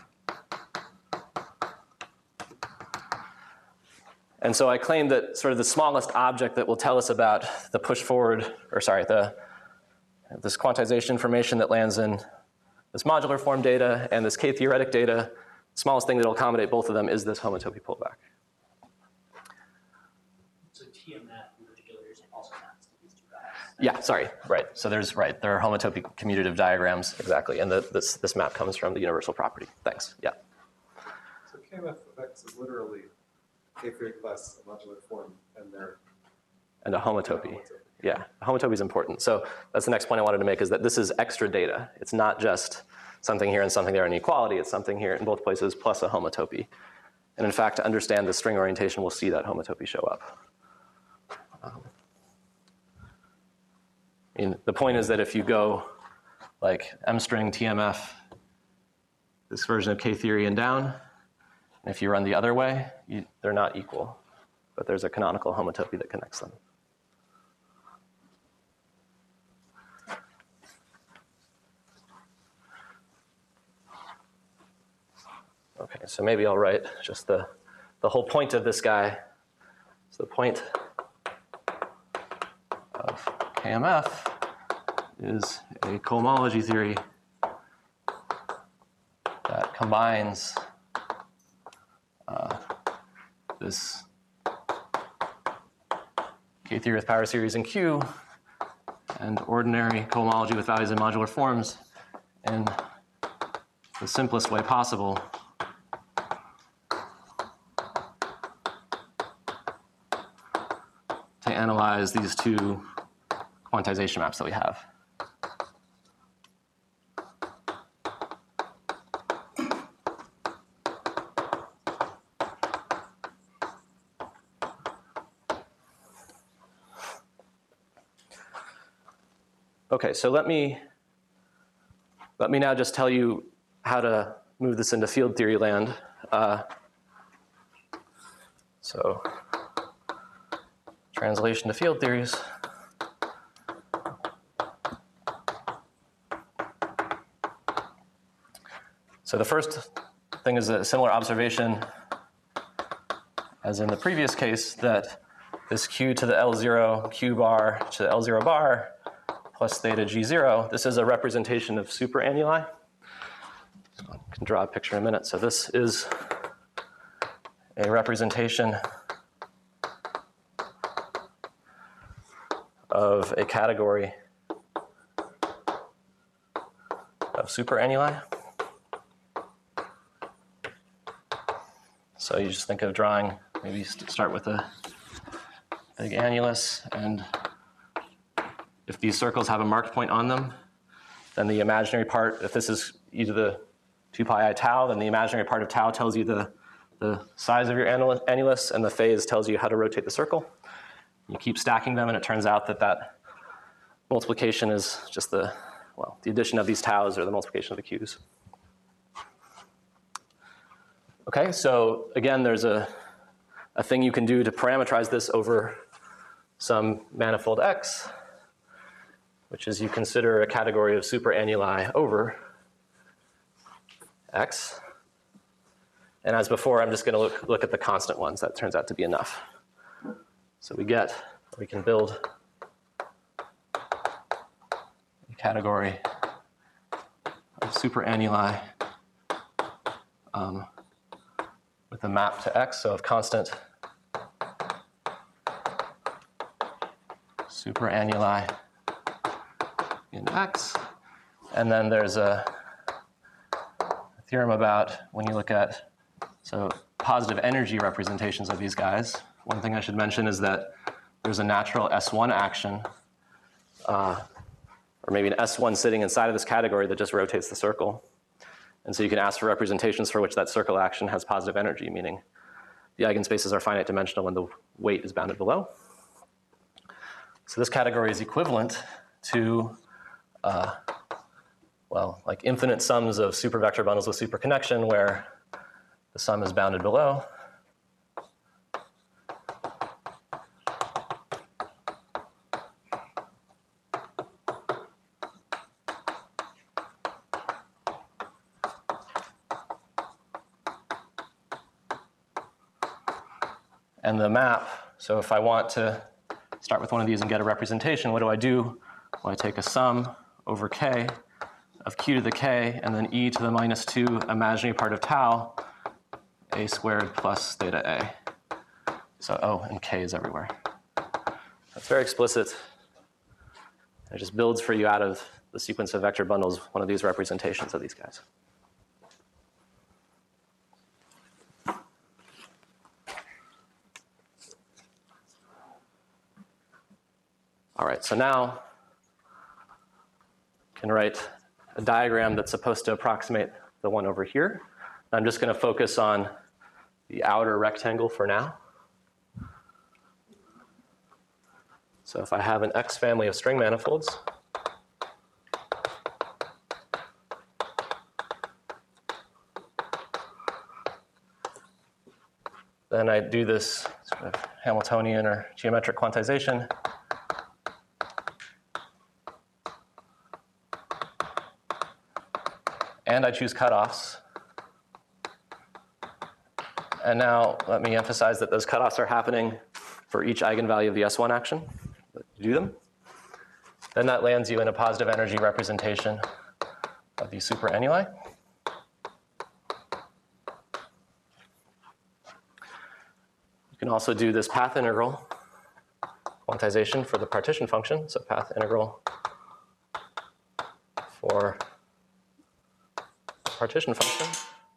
And so I claim that sort of the smallest object that will tell us about the push forward, or sorry, the this quantization information that lands in this modular form data and this K-theoretic data, the smallest thing that will accommodate both of them is this homotopy pullback. So T M F in particular is also maps to these two guys. Yeah, sorry, right. So there's, right, there are homotopy commutative diagrams, exactly, and the, this, this map comes from the universal property. Thanks, yeah. So K M F of X is literally K-theory plus a modular form, and they're And a homotopy. Yeah, homotopy is important. So that's the next point I wanted to make, is that this is extra data. It's not just something here and something there in equality. It's something here in both places plus a homotopy. And in fact, to understand the string orientation, we'll see that homotopy show up. Um, I mean, the point is that if you go like M string T M F, this version of K-theory and down, and if you run the other way, you, they're not equal. But there's a canonical homotopy that connects them. Okay, so maybe I'll write just the, the whole point of this guy. So the point of K M F is a cohomology theory that combines uh, this K-theory with power series in Q and ordinary cohomology with values in modular forms in the simplest way possible. To analyze these two quantization maps that we have. Okay, so let me, let me now just tell you how to move this into field theory land. Uh, so translation to field theories. So the first thing is a similar observation as in the previous case, that this q to the L zero, q bar to the L zero bar plus theta G zero, this is a representation of superannuli. I can draw a picture in a minute. So this is a representation of a category of superannuli. So you just think of drawing, maybe start with a big annulus, and if these circles have a marked point on them, then the imaginary part, if this is e to the two pi I tau, then the imaginary part of tau tells you the, the size of your annulus, and the phase tells you how to rotate the circle. You keep stacking them, and it turns out that that multiplication is just the, well, the addition of these taus or the multiplication of the q's. Okay, so again, there's a, a thing you can do to parameterize this over some manifold X, which is you consider a category of superannuli over X. And as before, I'm just going to look, look at the constant ones. That turns out to be enough. So we get, we can build a category of superannuli um, with a map to X, so of constant superannuli in X. And then there's a theorem about when you look at so positive energy representations of these guys. One thing I should mention is that there's a natural S one action, uh, or maybe an S one sitting inside of this category that just rotates the circle. And so you can ask for representations for which that circle action has positive energy, meaning the eigenspaces are finite dimensional when the weight is bounded below. So this category is equivalent to, uh, well, like infinite sums of supervector bundles with superconnection where the sum is bounded below. And the map, so if I want to start with one of these and get a representation, what do I do? Well, I take a sum over k of q to the k, and then e to the minus two imaginary part of tau, a squared plus theta a. So, oh, and k is everywhere. That's very explicit. It just builds for you out of the sequence of vector bundles one of these representations of these guys. All right, so now I can write a diagram that's supposed to approximate the one over here. I'm just going to focus on the outer rectangle for now. So if I have an X family of string manifolds, then I do this sort of Hamiltonian or geometric quantization. And I choose cutoffs. And now let me emphasize that those cutoffs are happening for each eigenvalue of the S one action. Do them. Then that lands you in a positive energy representation of these superannuli. You can also do this path integral quantization for the partition function. So path integral for partition function.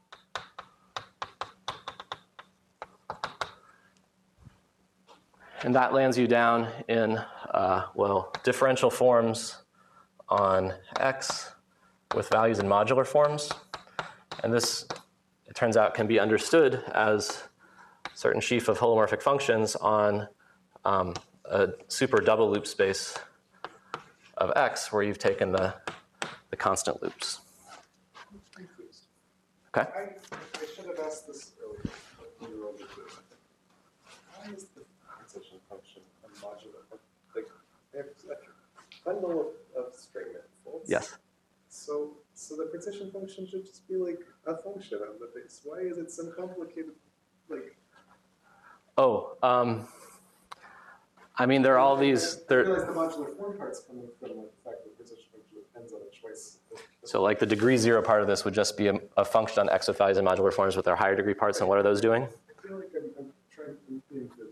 And that lands you down in, uh, well, differential forms on X with values in modular forms. And this, it turns out, can be understood as a certain sheaf of holomorphic functions on um, a super double loop space of x where you've taken the, the constant loops. Confused. Okay? I, I should have asked this earlier, but we were over this. Why is the precision function a modular? Like, if a bundle of, of string manifolds. Yes. So, so the partition function should just be like a function on the base. Why is it some complicated? Like, Oh, um, I mean, there are all these. I There, realize the modular form part's coming from like, the fact that the partition function depends on a choice. so like the degree zero part of this would just be a, a function on x of i's and modular forms with their higher degree parts. And what are those doing? I feel like I'm, I'm trying to be good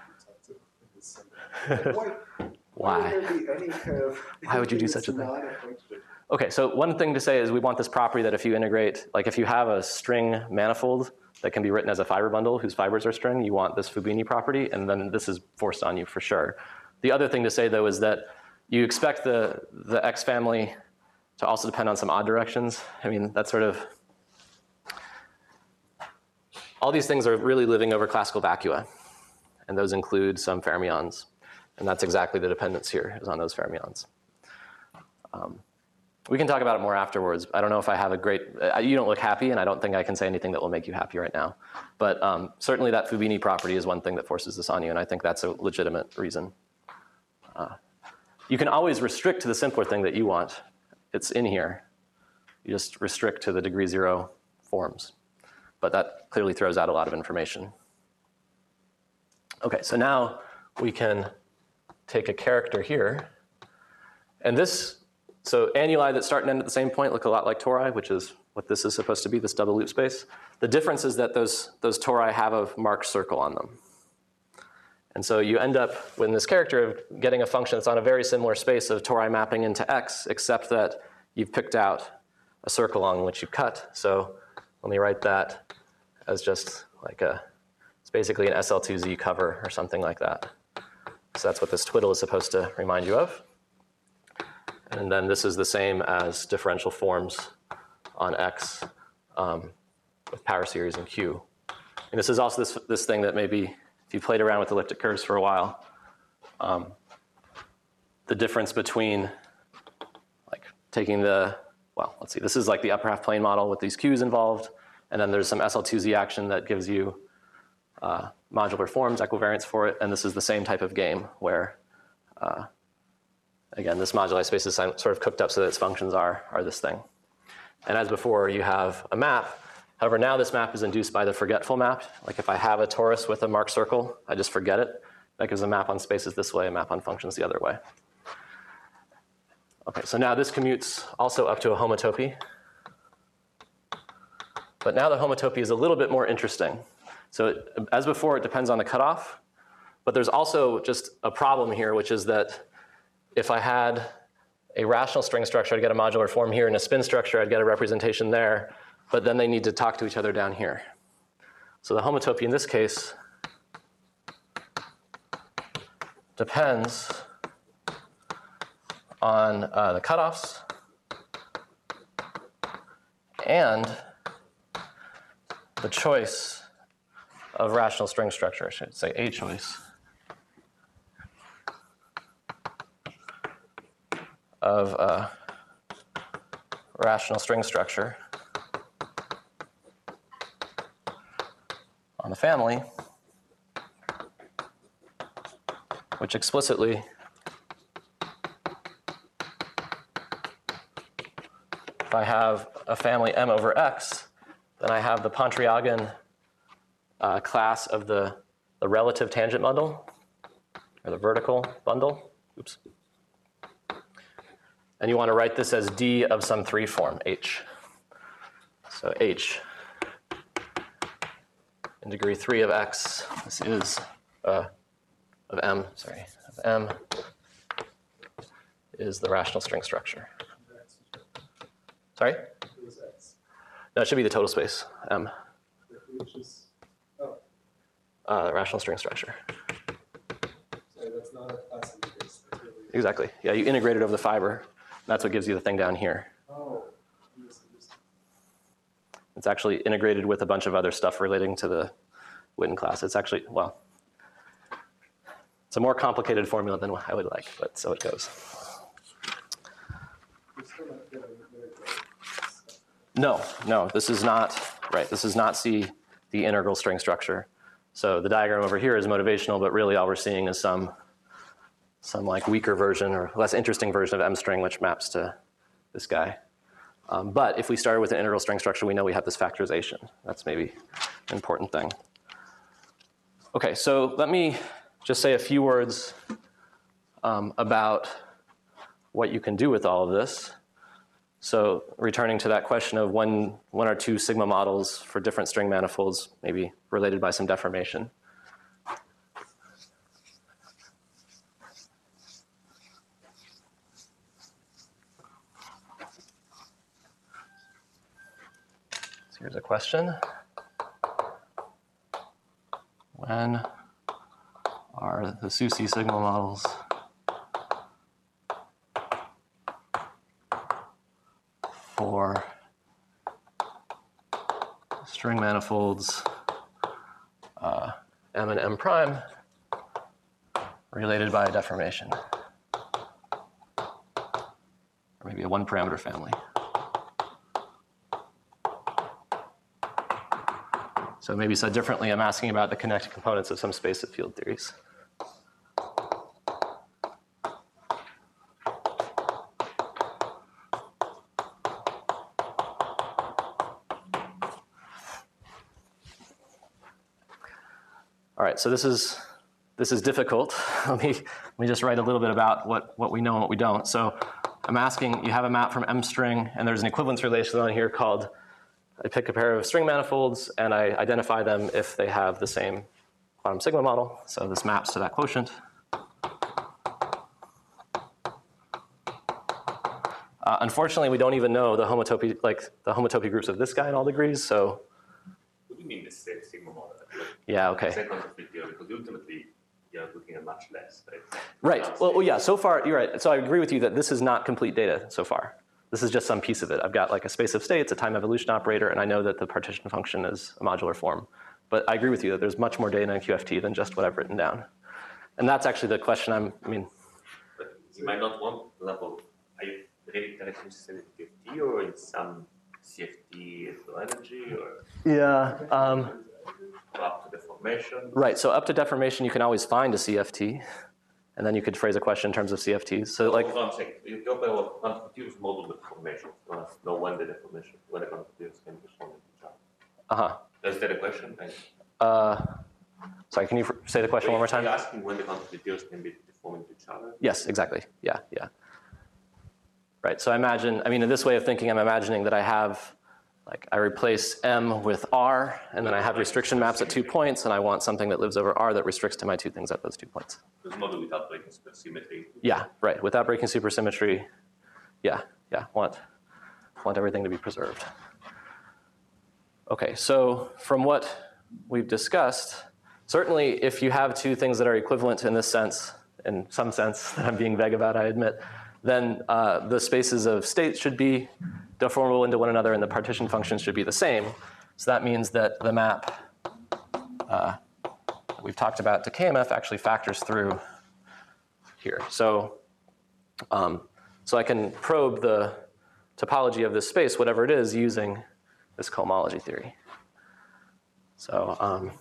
at that. Why? Why? would there be any kind of? Why would you do it's such a thing? not a function? Okay, so one thing to say is we want this property that if you integrate, like if you have a string manifold that can be written as a fiber bundle whose fibers are string, you want this Fubini property, and then this is forced on you for sure. The other thing to say though is that you expect the, the X family to also depend on some odd directions. I mean, that's sort of, all these things are really living over classical vacua, and those include some fermions. And that's exactly the dependence here, is on those fermions. Um, we can talk about it more afterwards. I don't know if I have a great, uh, you don't look happy, and I don't think I can say anything that will make you happy right now. But um, certainly that Fubini property is one thing that forces this on you, and I think that's a legitimate reason. Uh, you can always restrict to the simpler thing that you want. It's in here. You just restrict to the degree zero forms. But that clearly throws out a lot of information. Okay, so now we can take a character here. And this, so annuli that start and end at the same point look a lot like tori, which is what this is supposed to be, this double loop space. The difference is that those, those tori have a marked circle on them. And so you end up with this character of getting a function that's on a very similar space of tori mapping into x, except that you've picked out a circle along which you cut. So let me write that as just like a, it's basically an S L two Z cover or something like that. So that's what this twiddle is supposed to remind you of. And then this is the same as differential forms on x um, with power series and q. And this is also this, this thing that maybe if you played around with elliptic curves for a while, um, the difference between like taking the, well, let's see, this is like the upper half plane model with these q's involved, and then there's some S L two Z action that gives you uh, modular forms, equivariance for it, and this is the same type of game where, uh, again, this moduli space is sort of cooked up so that its functions are, are this thing. And as before, you have a map. However, now this map is induced by the forgetful map. Like if I have a torus with a marked circle, I just forget it. That gives a map on spaces this way, a map on functions the other way. Okay, so now this commutes also up to a homotopy. But now the homotopy is a little bit more interesting. So it, as before, it depends on the cutoff. But there's also just a problem here, which is that if I had a rational string structure, I'd get a modular form here, and a spin structure, I'd get a representation there. But then they need to talk to each other down here. So the homotopy in this case depends on uh, the cutoffs and the choice of rational string structure. I should say a choice of uh, rational string structure on the family, which explicitly if I have a family M over X, then I have the Pontryagin uh, class of the, the relative tangent bundle, or the vertical bundle. Oops. And you want to write this as D of some three form, H. So H in degree three of X, this is uh, of M, sorry, of M is the rational string structure. Sorry? No, it should be the total space, M. Which is, oh, Uh, rational string structure. sorry, that's not a class interface. That's really, Exactly. Yeah, you integrate it over the fiber. That's what gives you the thing down here. oh, I misunderstood. It's actually integrated with a bunch of other stuff relating to the Witten class. It's actually, well, it's a more complicated formula than I would like, but so it goes. No, no, this is not, right, this is not C, the integral string structure. So the diagram over here is motivational, but really all we're seeing is some, some like weaker version or less interesting version of M string, which maps to this guy. Um, but if we started with an integral string structure, we know we have this factorization. That's maybe an important thing. Okay, so let me just say a few words um, about what you can do with all of this. So returning to that question of when one or two sigma models for different string manifolds may be related by some deformation. So here's a question. When are the SUSY sigma models for string manifolds uh, M and M prime related by a deformation? Or maybe a one parameter family. So maybe said differently, I'm asking about the connected components of some space of field theories. All right, so this is, this is difficult. let, me, let me just write a little bit about what, what we know and what we don't. So I'm asking, you have a map from M string, and there's an equivalence relation on here called, I pick a pair of string manifolds, and I identify them if they have the same quantum sigma model. So this maps to that quotient. Uh, unfortunately, we don't even know the homotopy, like the homotopy groups of this guy in all degrees, so. What do you mean the same sigma model? Yeah, okay. Second of video, because ultimately you're looking at much less, right? Right, well, well, yeah, so far, you're right. So I agree with you that this is not complete data so far. This is just some piece of it. I've got like a space of states, a time evolution operator, and I know that the partition function is a modular form. But I agree with you that there's much more data in Q F T than just what I've written down. And that's actually the question I'm, I mean. But you might not want, for example, are you really collecting system in Q F T or in some C F T as low energy or? Yeah. Um, up to deformation? Right, so up to deformation, you can always find a C F T. And then you could phrase a question in terms of C F Ts. So like, what I'm saying, you talk about continuous model deformation. You want to know when the deformation, when the continuous can be formed in each other. uh-huh. Is that a question? Uh, sorry, can you say the question Wait, one more time? Are you asking when the continuous can be deformed into each other? Yes, exactly. Yeah, yeah. Right, so I imagine, I mean, in this way of thinking, I'm imagining that I have, like, I replace M with R, and then I have restriction maps at two points, and I want something that lives over R that restricts to my two things at those two points. This model without breaking supersymmetry. Yeah, right, without breaking supersymmetry. Yeah, yeah, want, want everything to be preserved. Okay, so from what we've discussed, certainly if you have two things that are equivalent in this sense, in some sense that I'm being vague about, I admit, then uh, the spaces of states should be deformable into one another and the partition functions should be the same. So that means that the map uh, that we've talked about to K M F actually factors through here. So, um, so I can probe the topology of this space, whatever it is, using this cohomology theory. So, um,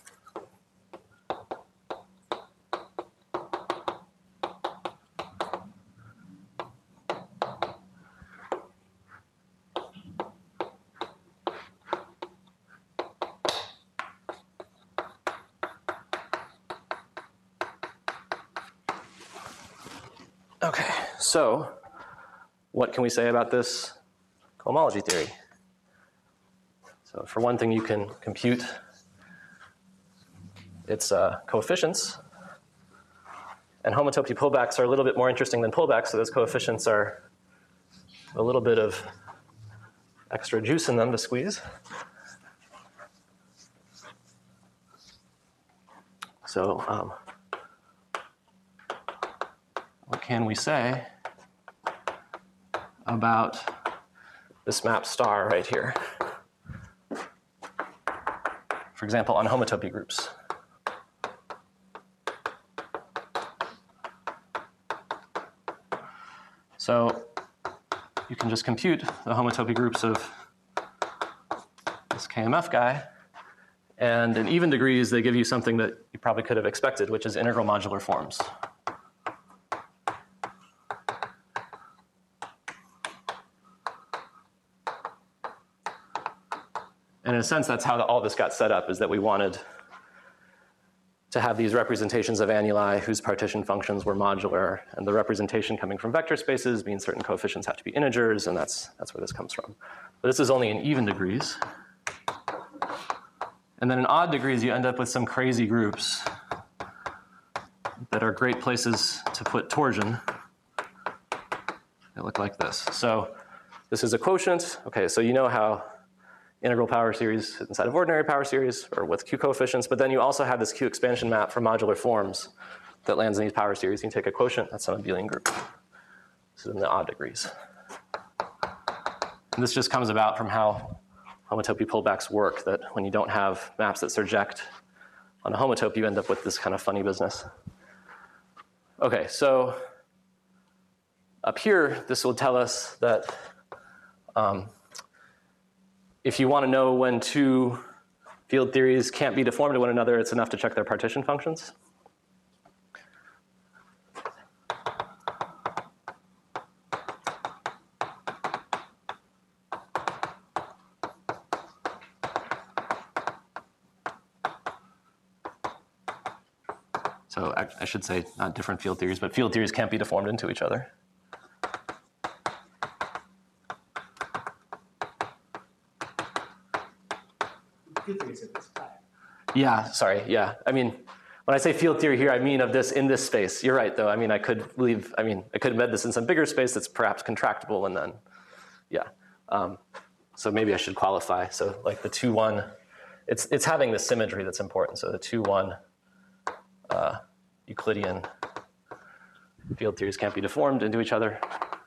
okay, so what can we say about this cohomology theory? So for one thing, you can compute its uh, coefficients. And homotopy pullbacks are a little bit more interesting than pullbacks, so those coefficients are a little bit of extra juice in them to squeeze. So um, what can we say about this map star right here? For example, on homotopy groups. So you can just compute the homotopy groups of this K M F guy. And in even degrees, they give you something that you probably could have expected, which is integral modular forms. And in a sense, that's how the, all this got set up, is that we wanted to have these representations of annuli whose partition functions were modular, and the representation coming from vector spaces means certain coefficients have to be integers, and that's, that's where this comes from. But this is only in even degrees. And then in odd degrees, you end up with some crazy groups that are great places to put torsion. They look like this. So this is a quotient. Okay, so you know how integral power series inside of ordinary power series or with Q coefficients, but then you also have this Q expansion map for modular forms that lands in these power series. You can take a quotient, that's some abelian group. This is in the odd degrees. And this just comes about from how homotopy pullbacks work, that when you don't have maps that surject on a homotope, you end up with this kind of funny business. Okay, so up here, this will tell us that um, if you want to know when two field theories can't be deformed to one another, it's enough to check their partition functions. So I, I should say not different field theories, but field theories can't be deformed into each other. Field theories of this type. Yeah, sorry, yeah. I mean, when I say field theory here, I mean of this in this space. You're right, though. I mean, I could leave, I mean, I could embed this in some bigger space that's perhaps contractible, and then, yeah. Um, so maybe I should qualify. So like the two one, it's, it's having this symmetry that's important. So the two one uh, Euclidean field theories can't be deformed into each other.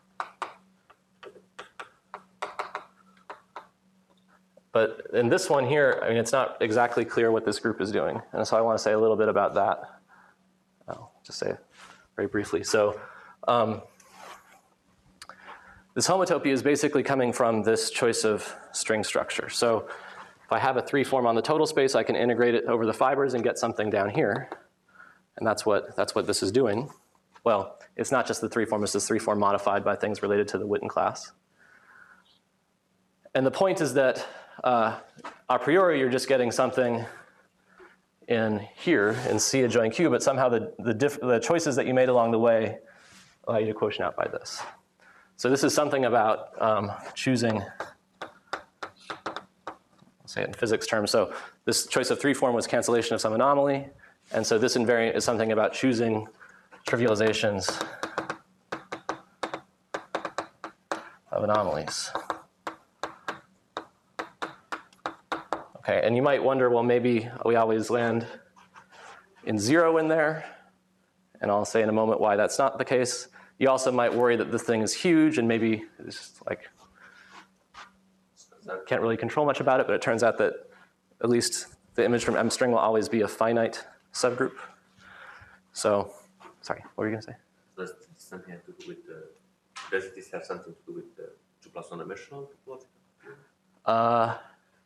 But in this one here, I mean, it's not exactly clear what this group is doing. And so I want to say a little bit about that. I'll just say it very briefly. So um, this homotopy is basically coming from this choice of string structure. So if I have a three form on the total space, I can integrate it over the fibers and get something down here. And that's what, that's what this is doing. Well, it's not just the three form, it's this three form modified by things related to the Witten class. And the point is that Uh, a priori, you're just getting something in here in C adjoin Q, but somehow the, the, diff the choices that you made along the way allow you to quotient out by this. So this is something about um, choosing, I'll say it in physics terms. So this choice of three form was cancellation of some anomaly. And so this invariant is something about choosing trivializations of anomalies. Okay, and you might wonder, well, maybe we always land in zero in there. And I'll say in a moment why that's not the case. You also might worry that this thing is huge and maybe it's just like, can't really control much about it, but it turns out that at least the image from M string will always be a finite subgroup. So, sorry, what were you gonna say? Does this something have to do with the, does this have something to do with the two plus one dimensional topological? Uh,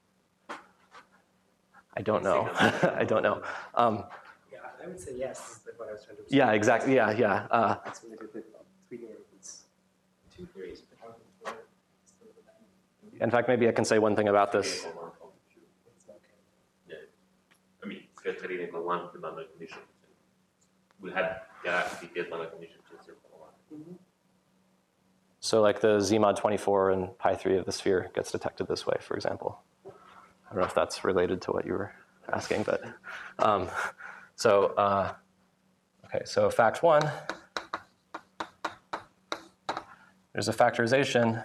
I don't know. I don't know. Um, Yeah, I would say yes, is like what I was trying to say. yeah, exactly. Yeah, yeah. Uh, That's when they did the three dimensions, two theories, but how before still with that. in fact, maybe I can say one thing about this. It's okay. Yeah. I mean, filter equal one with the boundary condition. We had Garage detailed boundary condition to zero one. Mm-hmm. So like the Z mod twenty-four and pi three of the sphere gets detected this way, for example. I don't know if that's related to what you were asking, but um, so, uh, okay, so fact one, there's a factorization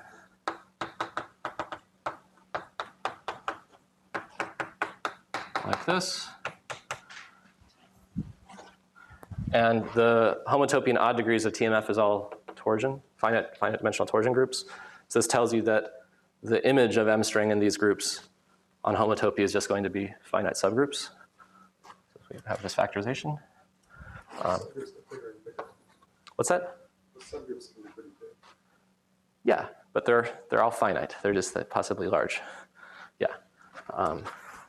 like this. And the homotopy in odd degrees of T M F is all torsion, finite, finite dimensional torsion groups. So this tells you that the image of M string in these groups on homotopy is just going to be finite subgroups. So we have this factorization. Um, what's that? The subgroups can be pretty big. Yeah, but they're, they're all finite. They're just possibly large. Yeah. Um,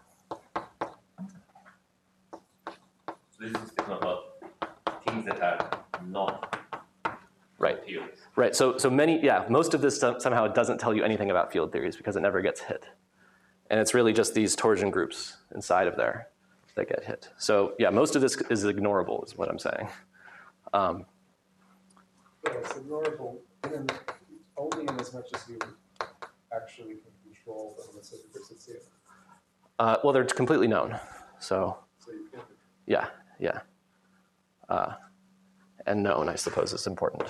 So this is talking about things that are not right. theories. Right. So, so many, yeah, most of this some- somehow doesn't tell you anything about field theories because it never gets hit. And it's really just these torsion groups inside of there that get hit. So yeah, most of this is ignorable is what I'm saying. Um, So it's ignorable in, only in as much as you actually can control the homocytic versus C F. uh, well, they're completely known. So So you can. yeah, yeah. Uh, and known, I suppose, is important.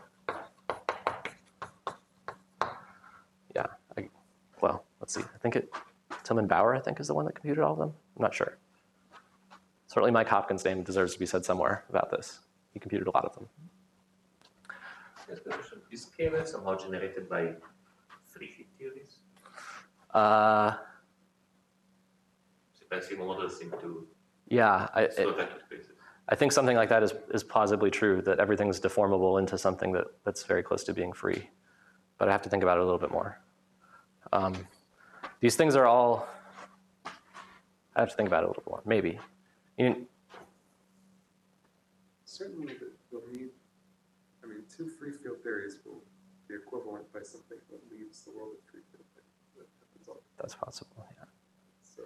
Yeah, I, well, let's see. I think it, Tillman Bauer, I think, is the one that computed all of them. I'm not sure. Certainly Mike Hopkins' name deserves to be said somewhere about this. He computed a lot of them. Yes, the question, is K M F somehow generated by free field theories? Uh, So Sigma models seem to yeah, I, slow it, vector spaces. I think something like that is, is plausibly true, that everything's deformable into something that, that's very close to being free. But I have to think about it a little bit more. Um, these things are all, I have to think about it a little more, maybe. You, Certainly, that we'll need, I mean, two free field theories will be equivalent by something that leaves the world of free field. That happens all the that's possible, yeah. time. So,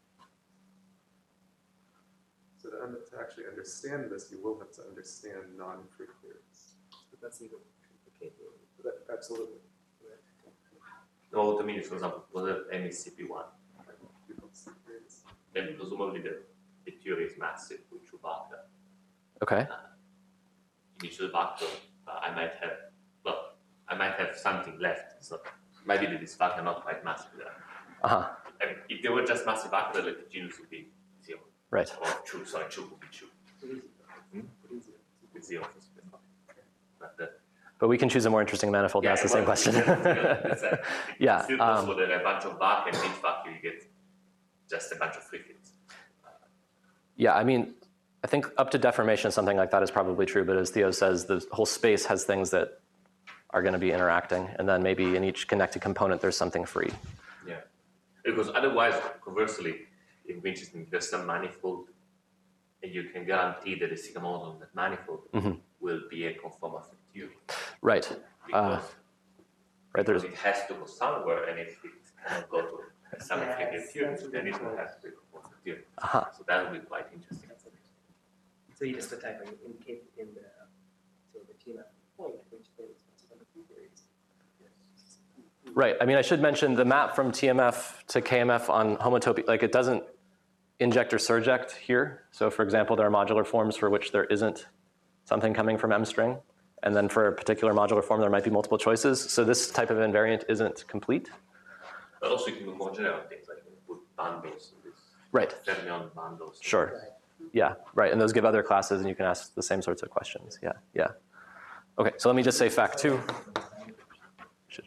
so to, un- to actually understand this, you will have to understand non-free theories. But that's even complicated. That, absolutely. No, what I mean is, for example, was it M E C P one? Theories. Then presumably the, the theory is massive with Chewbacca. Okay, In Chewbacca, uh, I might have, well, I might have something left. So maybe the Vactor not quite massive there. uh-huh, I mean, if they were just massive Vactor, like the genus would be zero. right. Or Chu, sorry, Chu would be Chu. Hmm? It's zero for super. But the, But we can choose a more interesting manifold to ask the same well, question. it's a- Yeah, It's still possible um, that a bunch of Bach and in each Bach you get just a bunch of free fields. Yeah, I mean, I think up to deformation, something like that is probably true. But as Theo says, the whole space has things that are going to be interacting. And then maybe in each connected component, there's something free. Yeah. Because otherwise, conversely, it would be interesting if there's some manifold and you can guarantee that the sigma model of that manifold Mm-hmm. will be a conformal theory. Right. Because, Uh, right. because There's it has to go somewhere, and if it cannot go to a symmetric Yes, theory, that's a then good it will point. have to be a conformal theory. uh-huh. So that will be quite interesting. That's interesting. So you just attack like in K in the so the T M F point, which is one of the theories. Right. I mean, I should mention the map from T M F to K M F on homotopy, like it doesn't inject or surject here. So for example, there are modular forms for which there isn't something coming from M string. And then for a particular modular form, there might be multiple choices. So this type of invariant isn't complete. But also you can do more general things, like you can put bundles in this Right. fermion bundles. Sure. Right. Yeah, right. And those give other classes, and you can ask the same sorts of questions. Yeah, yeah. Okay, so let me just say fact two. Should-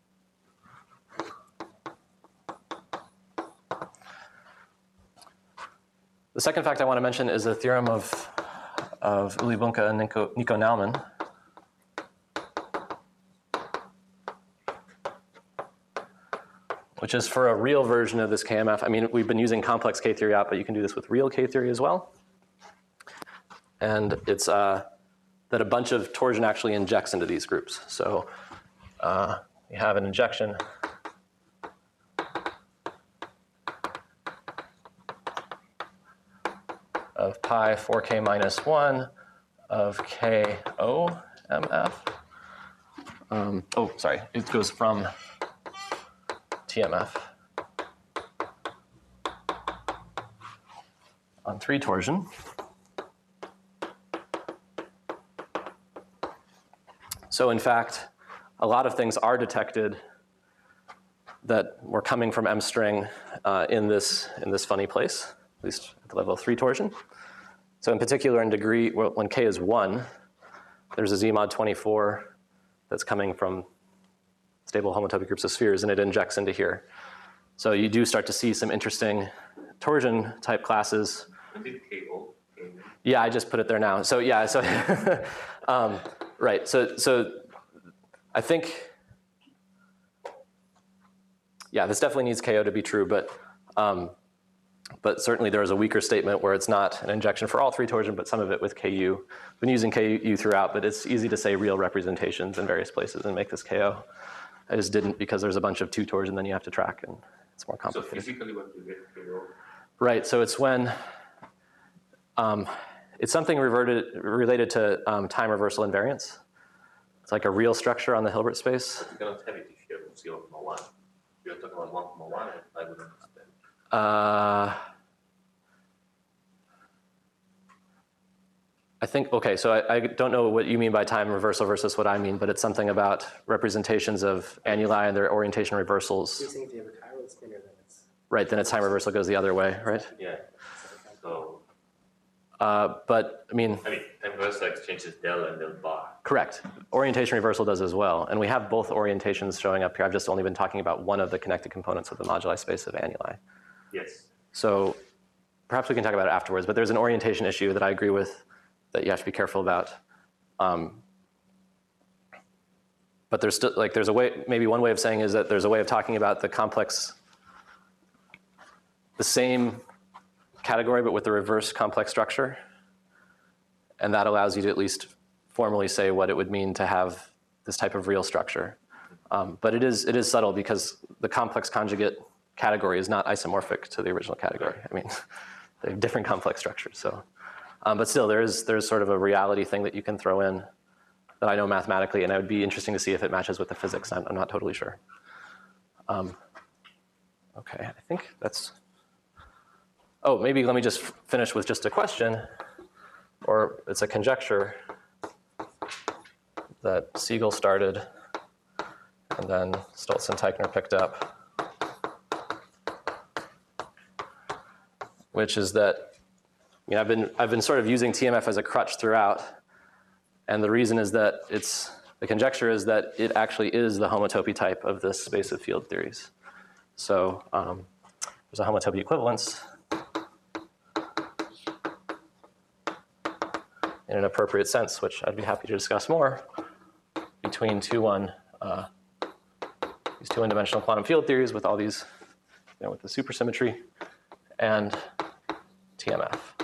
The second fact I want to mention is a theorem of, of Uli Bunke and Nico, Nico Naumann. Which is for a real version of this K M F. I mean, we've been using complex K-theory out, but you can do this with real K-theory as well. And it's uh, that a bunch of torsion actually injects into these groups. So uh, you have an injection of pi four k minus one of K O M F. Um, oh, sorry, it goes from T M F on three torsion. So in fact, a lot of things are detected that were coming from M string uh, in this in this funny place, at least at the level of three torsion. So in particular, in degree, well, when k is one, there's a Z mod twenty-four that's coming from stable homotopic groups of spheres, and it injects into here. So you do start to see some interesting torsion type classes. When did K O came in? Yeah, I just put it there now. So yeah, so um, right. So so I think yeah, this definitely needs K O to be true, but Um, but certainly there is a weaker statement where it's not an injection for all three torsion, but some of it with K U. I've been using K U throughout, but it's easy to say real representations in various places and make this K O. I just didn't because there's a bunch of two torsion then you have to track, and it's more So complicated. physically, what you get, you know, Right, so it's when, um, it's something reverted, related to um, time reversal invariance. It's like a real structure on the Hilbert space. you cannot have it if you have zero comma one. You're talking about one comma one, I would understand. Uh, I think, okay, so I, I don't know what you mean by time reversal versus what I mean, but it's something about representations of annuli and their orientation reversals. You're saying if you have a chiral spinner, then it's Right, then its time reversal goes the other way, right? Yeah. So, Uh, but, I mean, I mean, time reversal exchanges del and del bar. correct. Orientation reversal does as well. And we have both orientations showing up here. I've just only been talking about one of the connected components of the moduli space of annuli. Yes. So perhaps we can talk about it afterwards, but there's an orientation issue that I agree with that you have to be careful about. Um, but there's still, like, there's a way, maybe one way of saying is that there's a way of talking about the complex, the same category, but with the reverse complex structure. And that allows you to at least formally say what it would mean to have this type of real structure. Um, but it is, it is subtle because the complex conjugate category is not isomorphic to the original category. I mean, they have different complex structures. So, um, but still, there is there's sort of a reality thing that you can throw in that I know mathematically, and it would be interesting to see if it matches with the physics. I'm, I'm not totally sure. Um, okay, I think that's. Oh, maybe let me just finish with just a question, or it's a conjecture that Siegel started, and then Stoltz and Teichner picked up, which is that, I mean, I've been, I've been sort of using T M F as a crutch throughout, and the reason is that it's, the conjecture is that it actually is the homotopy type of this space of field theories. So um, there's a homotopy equivalence in an appropriate sense, which I'd be happy to discuss more, between two one, uh, these two one-dimensional quantum field theories with all these, you know, with the supersymmetry, and T M F.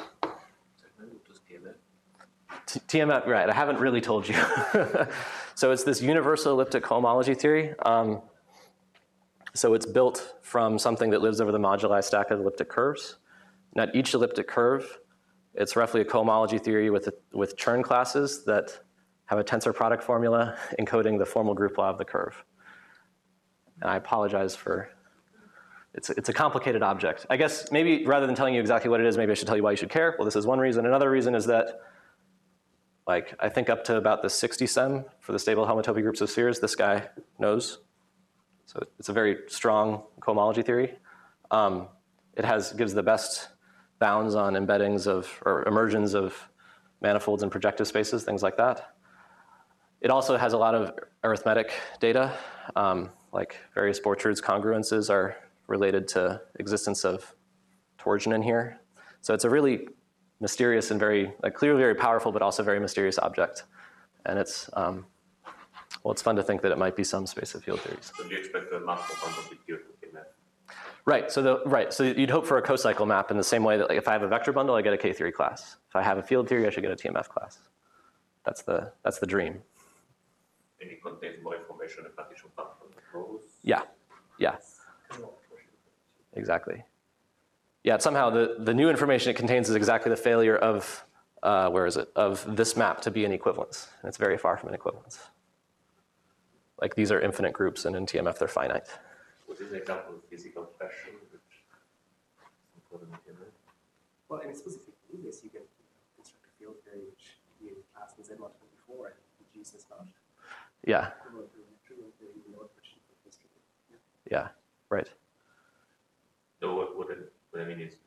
T- TMF, right, I haven't really told you. So it's this universal elliptic cohomology theory. Um, so it's built from something that lives over the moduli stack of elliptic curves. Now, at each elliptic curve, it's roughly a cohomology theory with, with Chern classes that have a tensor product formula encoding the formal group law of the curve. And I apologize for, it's, it's a complicated object. I guess maybe rather than telling you exactly what it is, maybe I should tell you why you should care. Well, this is one reason. Another reason is that, like, I think up to about the sixty sem for the stable homotopy groups of spheres, this guy knows. So it's a very strong cohomology theory. Um, it has, gives the best bounds on embeddings of, or immersions of manifolds and projective spaces, things like that. It also has a lot of arithmetic data, um, like various Borcherd's congruences are related to existence of torsion in here. So it's a really mysterious and very, like, clearly very powerful, but also very mysterious object. And it's, um, well, it's fun to think that it might be some space of field theories. So do you expect the map of quantum field theory to be met? Right, so the, right, so you'd hope for a cocycle map in the same way that, like, if I have a vector bundle, I get a K theory class. If I have a field theory, I should get a T M F class. That's the, that's the dream. And it contains more information than partition function rows. Yeah, yeah, exactly. Yeah, somehow the, the new information it contains is exactly the failure of, uh, where is it, of this map to be an equivalence. And it's very far from an equivalence. Like, these are infinite groups, and in T M F they're finite. Was this an example of physical pressure, which is important in it? Well, and suppose if you do this, you can construct a field theory which you class in Z mod twenty-four, and the G is not Yeah, equivalent to an equivalent theory, even though it's history. yeah, right. No, what, what, I, what I mean is,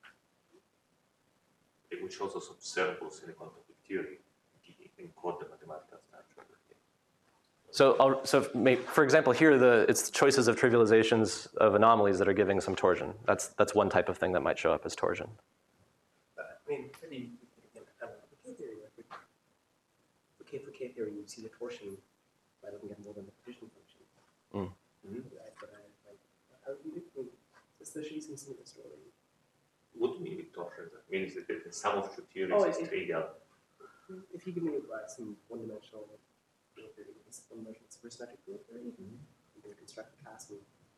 it which also observables in the quantum field theory, in quote the mathematical structure. So, I'll, so may, for example, here the it's choices of trivializations of anomalies that are giving some torsion. That's that's one type of thing that might show up as torsion. But I mean, maybe you can have a K theory. Like for K for K theory, you see the torsion by looking at more than the partition function. Mm. Mm-hmm. Right, but I, like, how do you do this? especially since in the story. What do you mean with torsions? That means that the sum of two theories Oh, is it- trivial. If you give me like some one-dimensional field theory, this one-dimensional supersymmetric field theory, you can construct a castle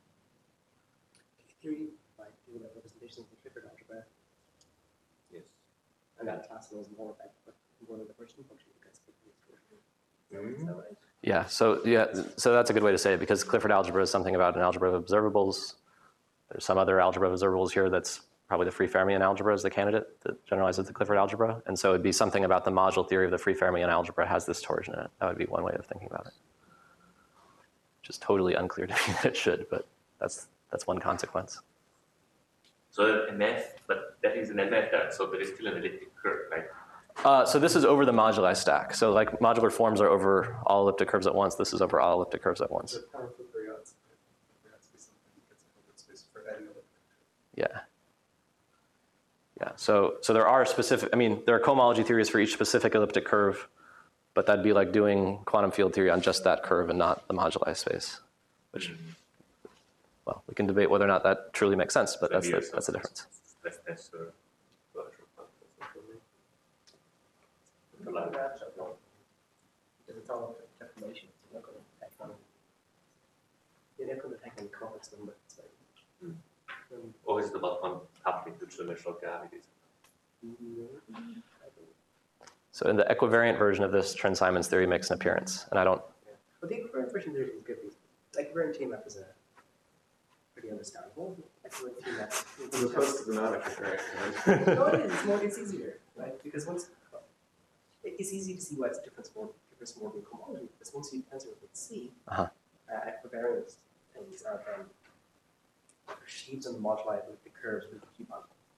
theory by doing a representation of the Clifford algebra, Yes. and that castle is more like what one of the Burstyn function you guys picked. Mm-hmm. Is that right? Yeah, so yeah, so that's a good way to say it because Clifford algebra is something about an algebra of observables. There's some other algebra of observables here that's probably the free Fermion algebra is the candidate that generalizes the Clifford algebra. And so it'd be something about the module theory of the free Fermion algebra has this torsion in it. That would be one way of thinking about it. Which is totally unclear to me that it should, but that's that's one consequence. So that M F, but that is an M F there, so there is still an elliptic curve, right? Uh, so this is over the moduli stack. So like modular forms are over all elliptic curves at once. This is over all elliptic curves at once. The powerful periodic space gets a Hilbert space for any elliptic. Yeah. Yeah, so so there are specific, I mean, there are cohomology theories for each specific elliptic curve, but that'd be like doing quantum field theory on just that curve and not the moduli space, which, well, we can debate whether or not that truly makes sense, but that's the, that's the difference. That's that's uh, virtual quantum. The line matchup, no. Because it's all deformation. It's not going to detect one. You're not going to detect any complex number. It's like, Mm. um, Or is it about one coupling to two-dimensional gravities? maybe, I don't So in the equivariant version of this, Trend-Simons theory makes an appearance, and I don't, know. But the equivariant version there is good because the equivariant T M F is a pretty understandable. Equivariant T M F. As opposed to the non-equivariant, right? No, it is. It's more. It's easier, right? Because once it- it's easy to see why it's different from different from orbital cohomology. Because once you tensor with C, Uh-huh. uh, equivariant things are then shapes on the moduli with the curves with the coupon.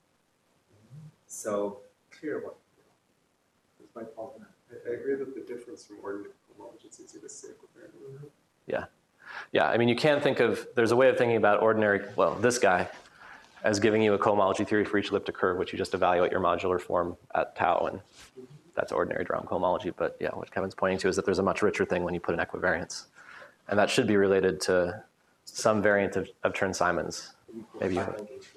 So clear what is my fault. I, I agree that the difference from ordinary cohomology is easy to see equivariant. yeah, I mean, you can think of, there's a way of thinking about ordinary, well, this guy, as giving you a cohomology theory for each elliptic curve, which you just evaluate your modular form at tau, and that's ordinary de Rham cohomology. But yeah, what Kevin's pointing to is that there's a much richer thing when you put an equivariance. And that should be related to some variant of, of Trend-Simons. Maybe you-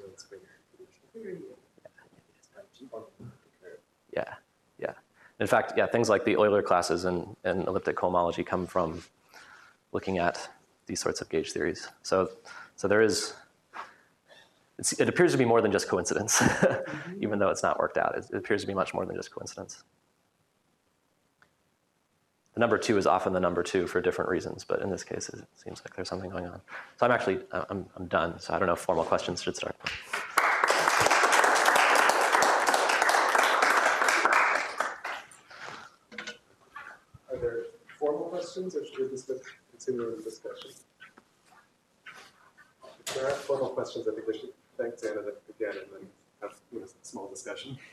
Yeah, yeah. In fact, yeah, things like the Euler classes and, and elliptic cohomology come from looking at these sorts of gauge theories. So, so there is, it's, it appears to be more than just coincidence, even though it's not worked out. It, it appears to be much more than just coincidence. The number two is often the number two for different reasons, but in this case, it seems like there's something going on. So I'm actually, I'm, I'm done. So I don't know if formal questions should start. Are there formal questions or should we just continue the discussion? If there are formal questions, I think we should thank Xana again and then have you know, a small discussion.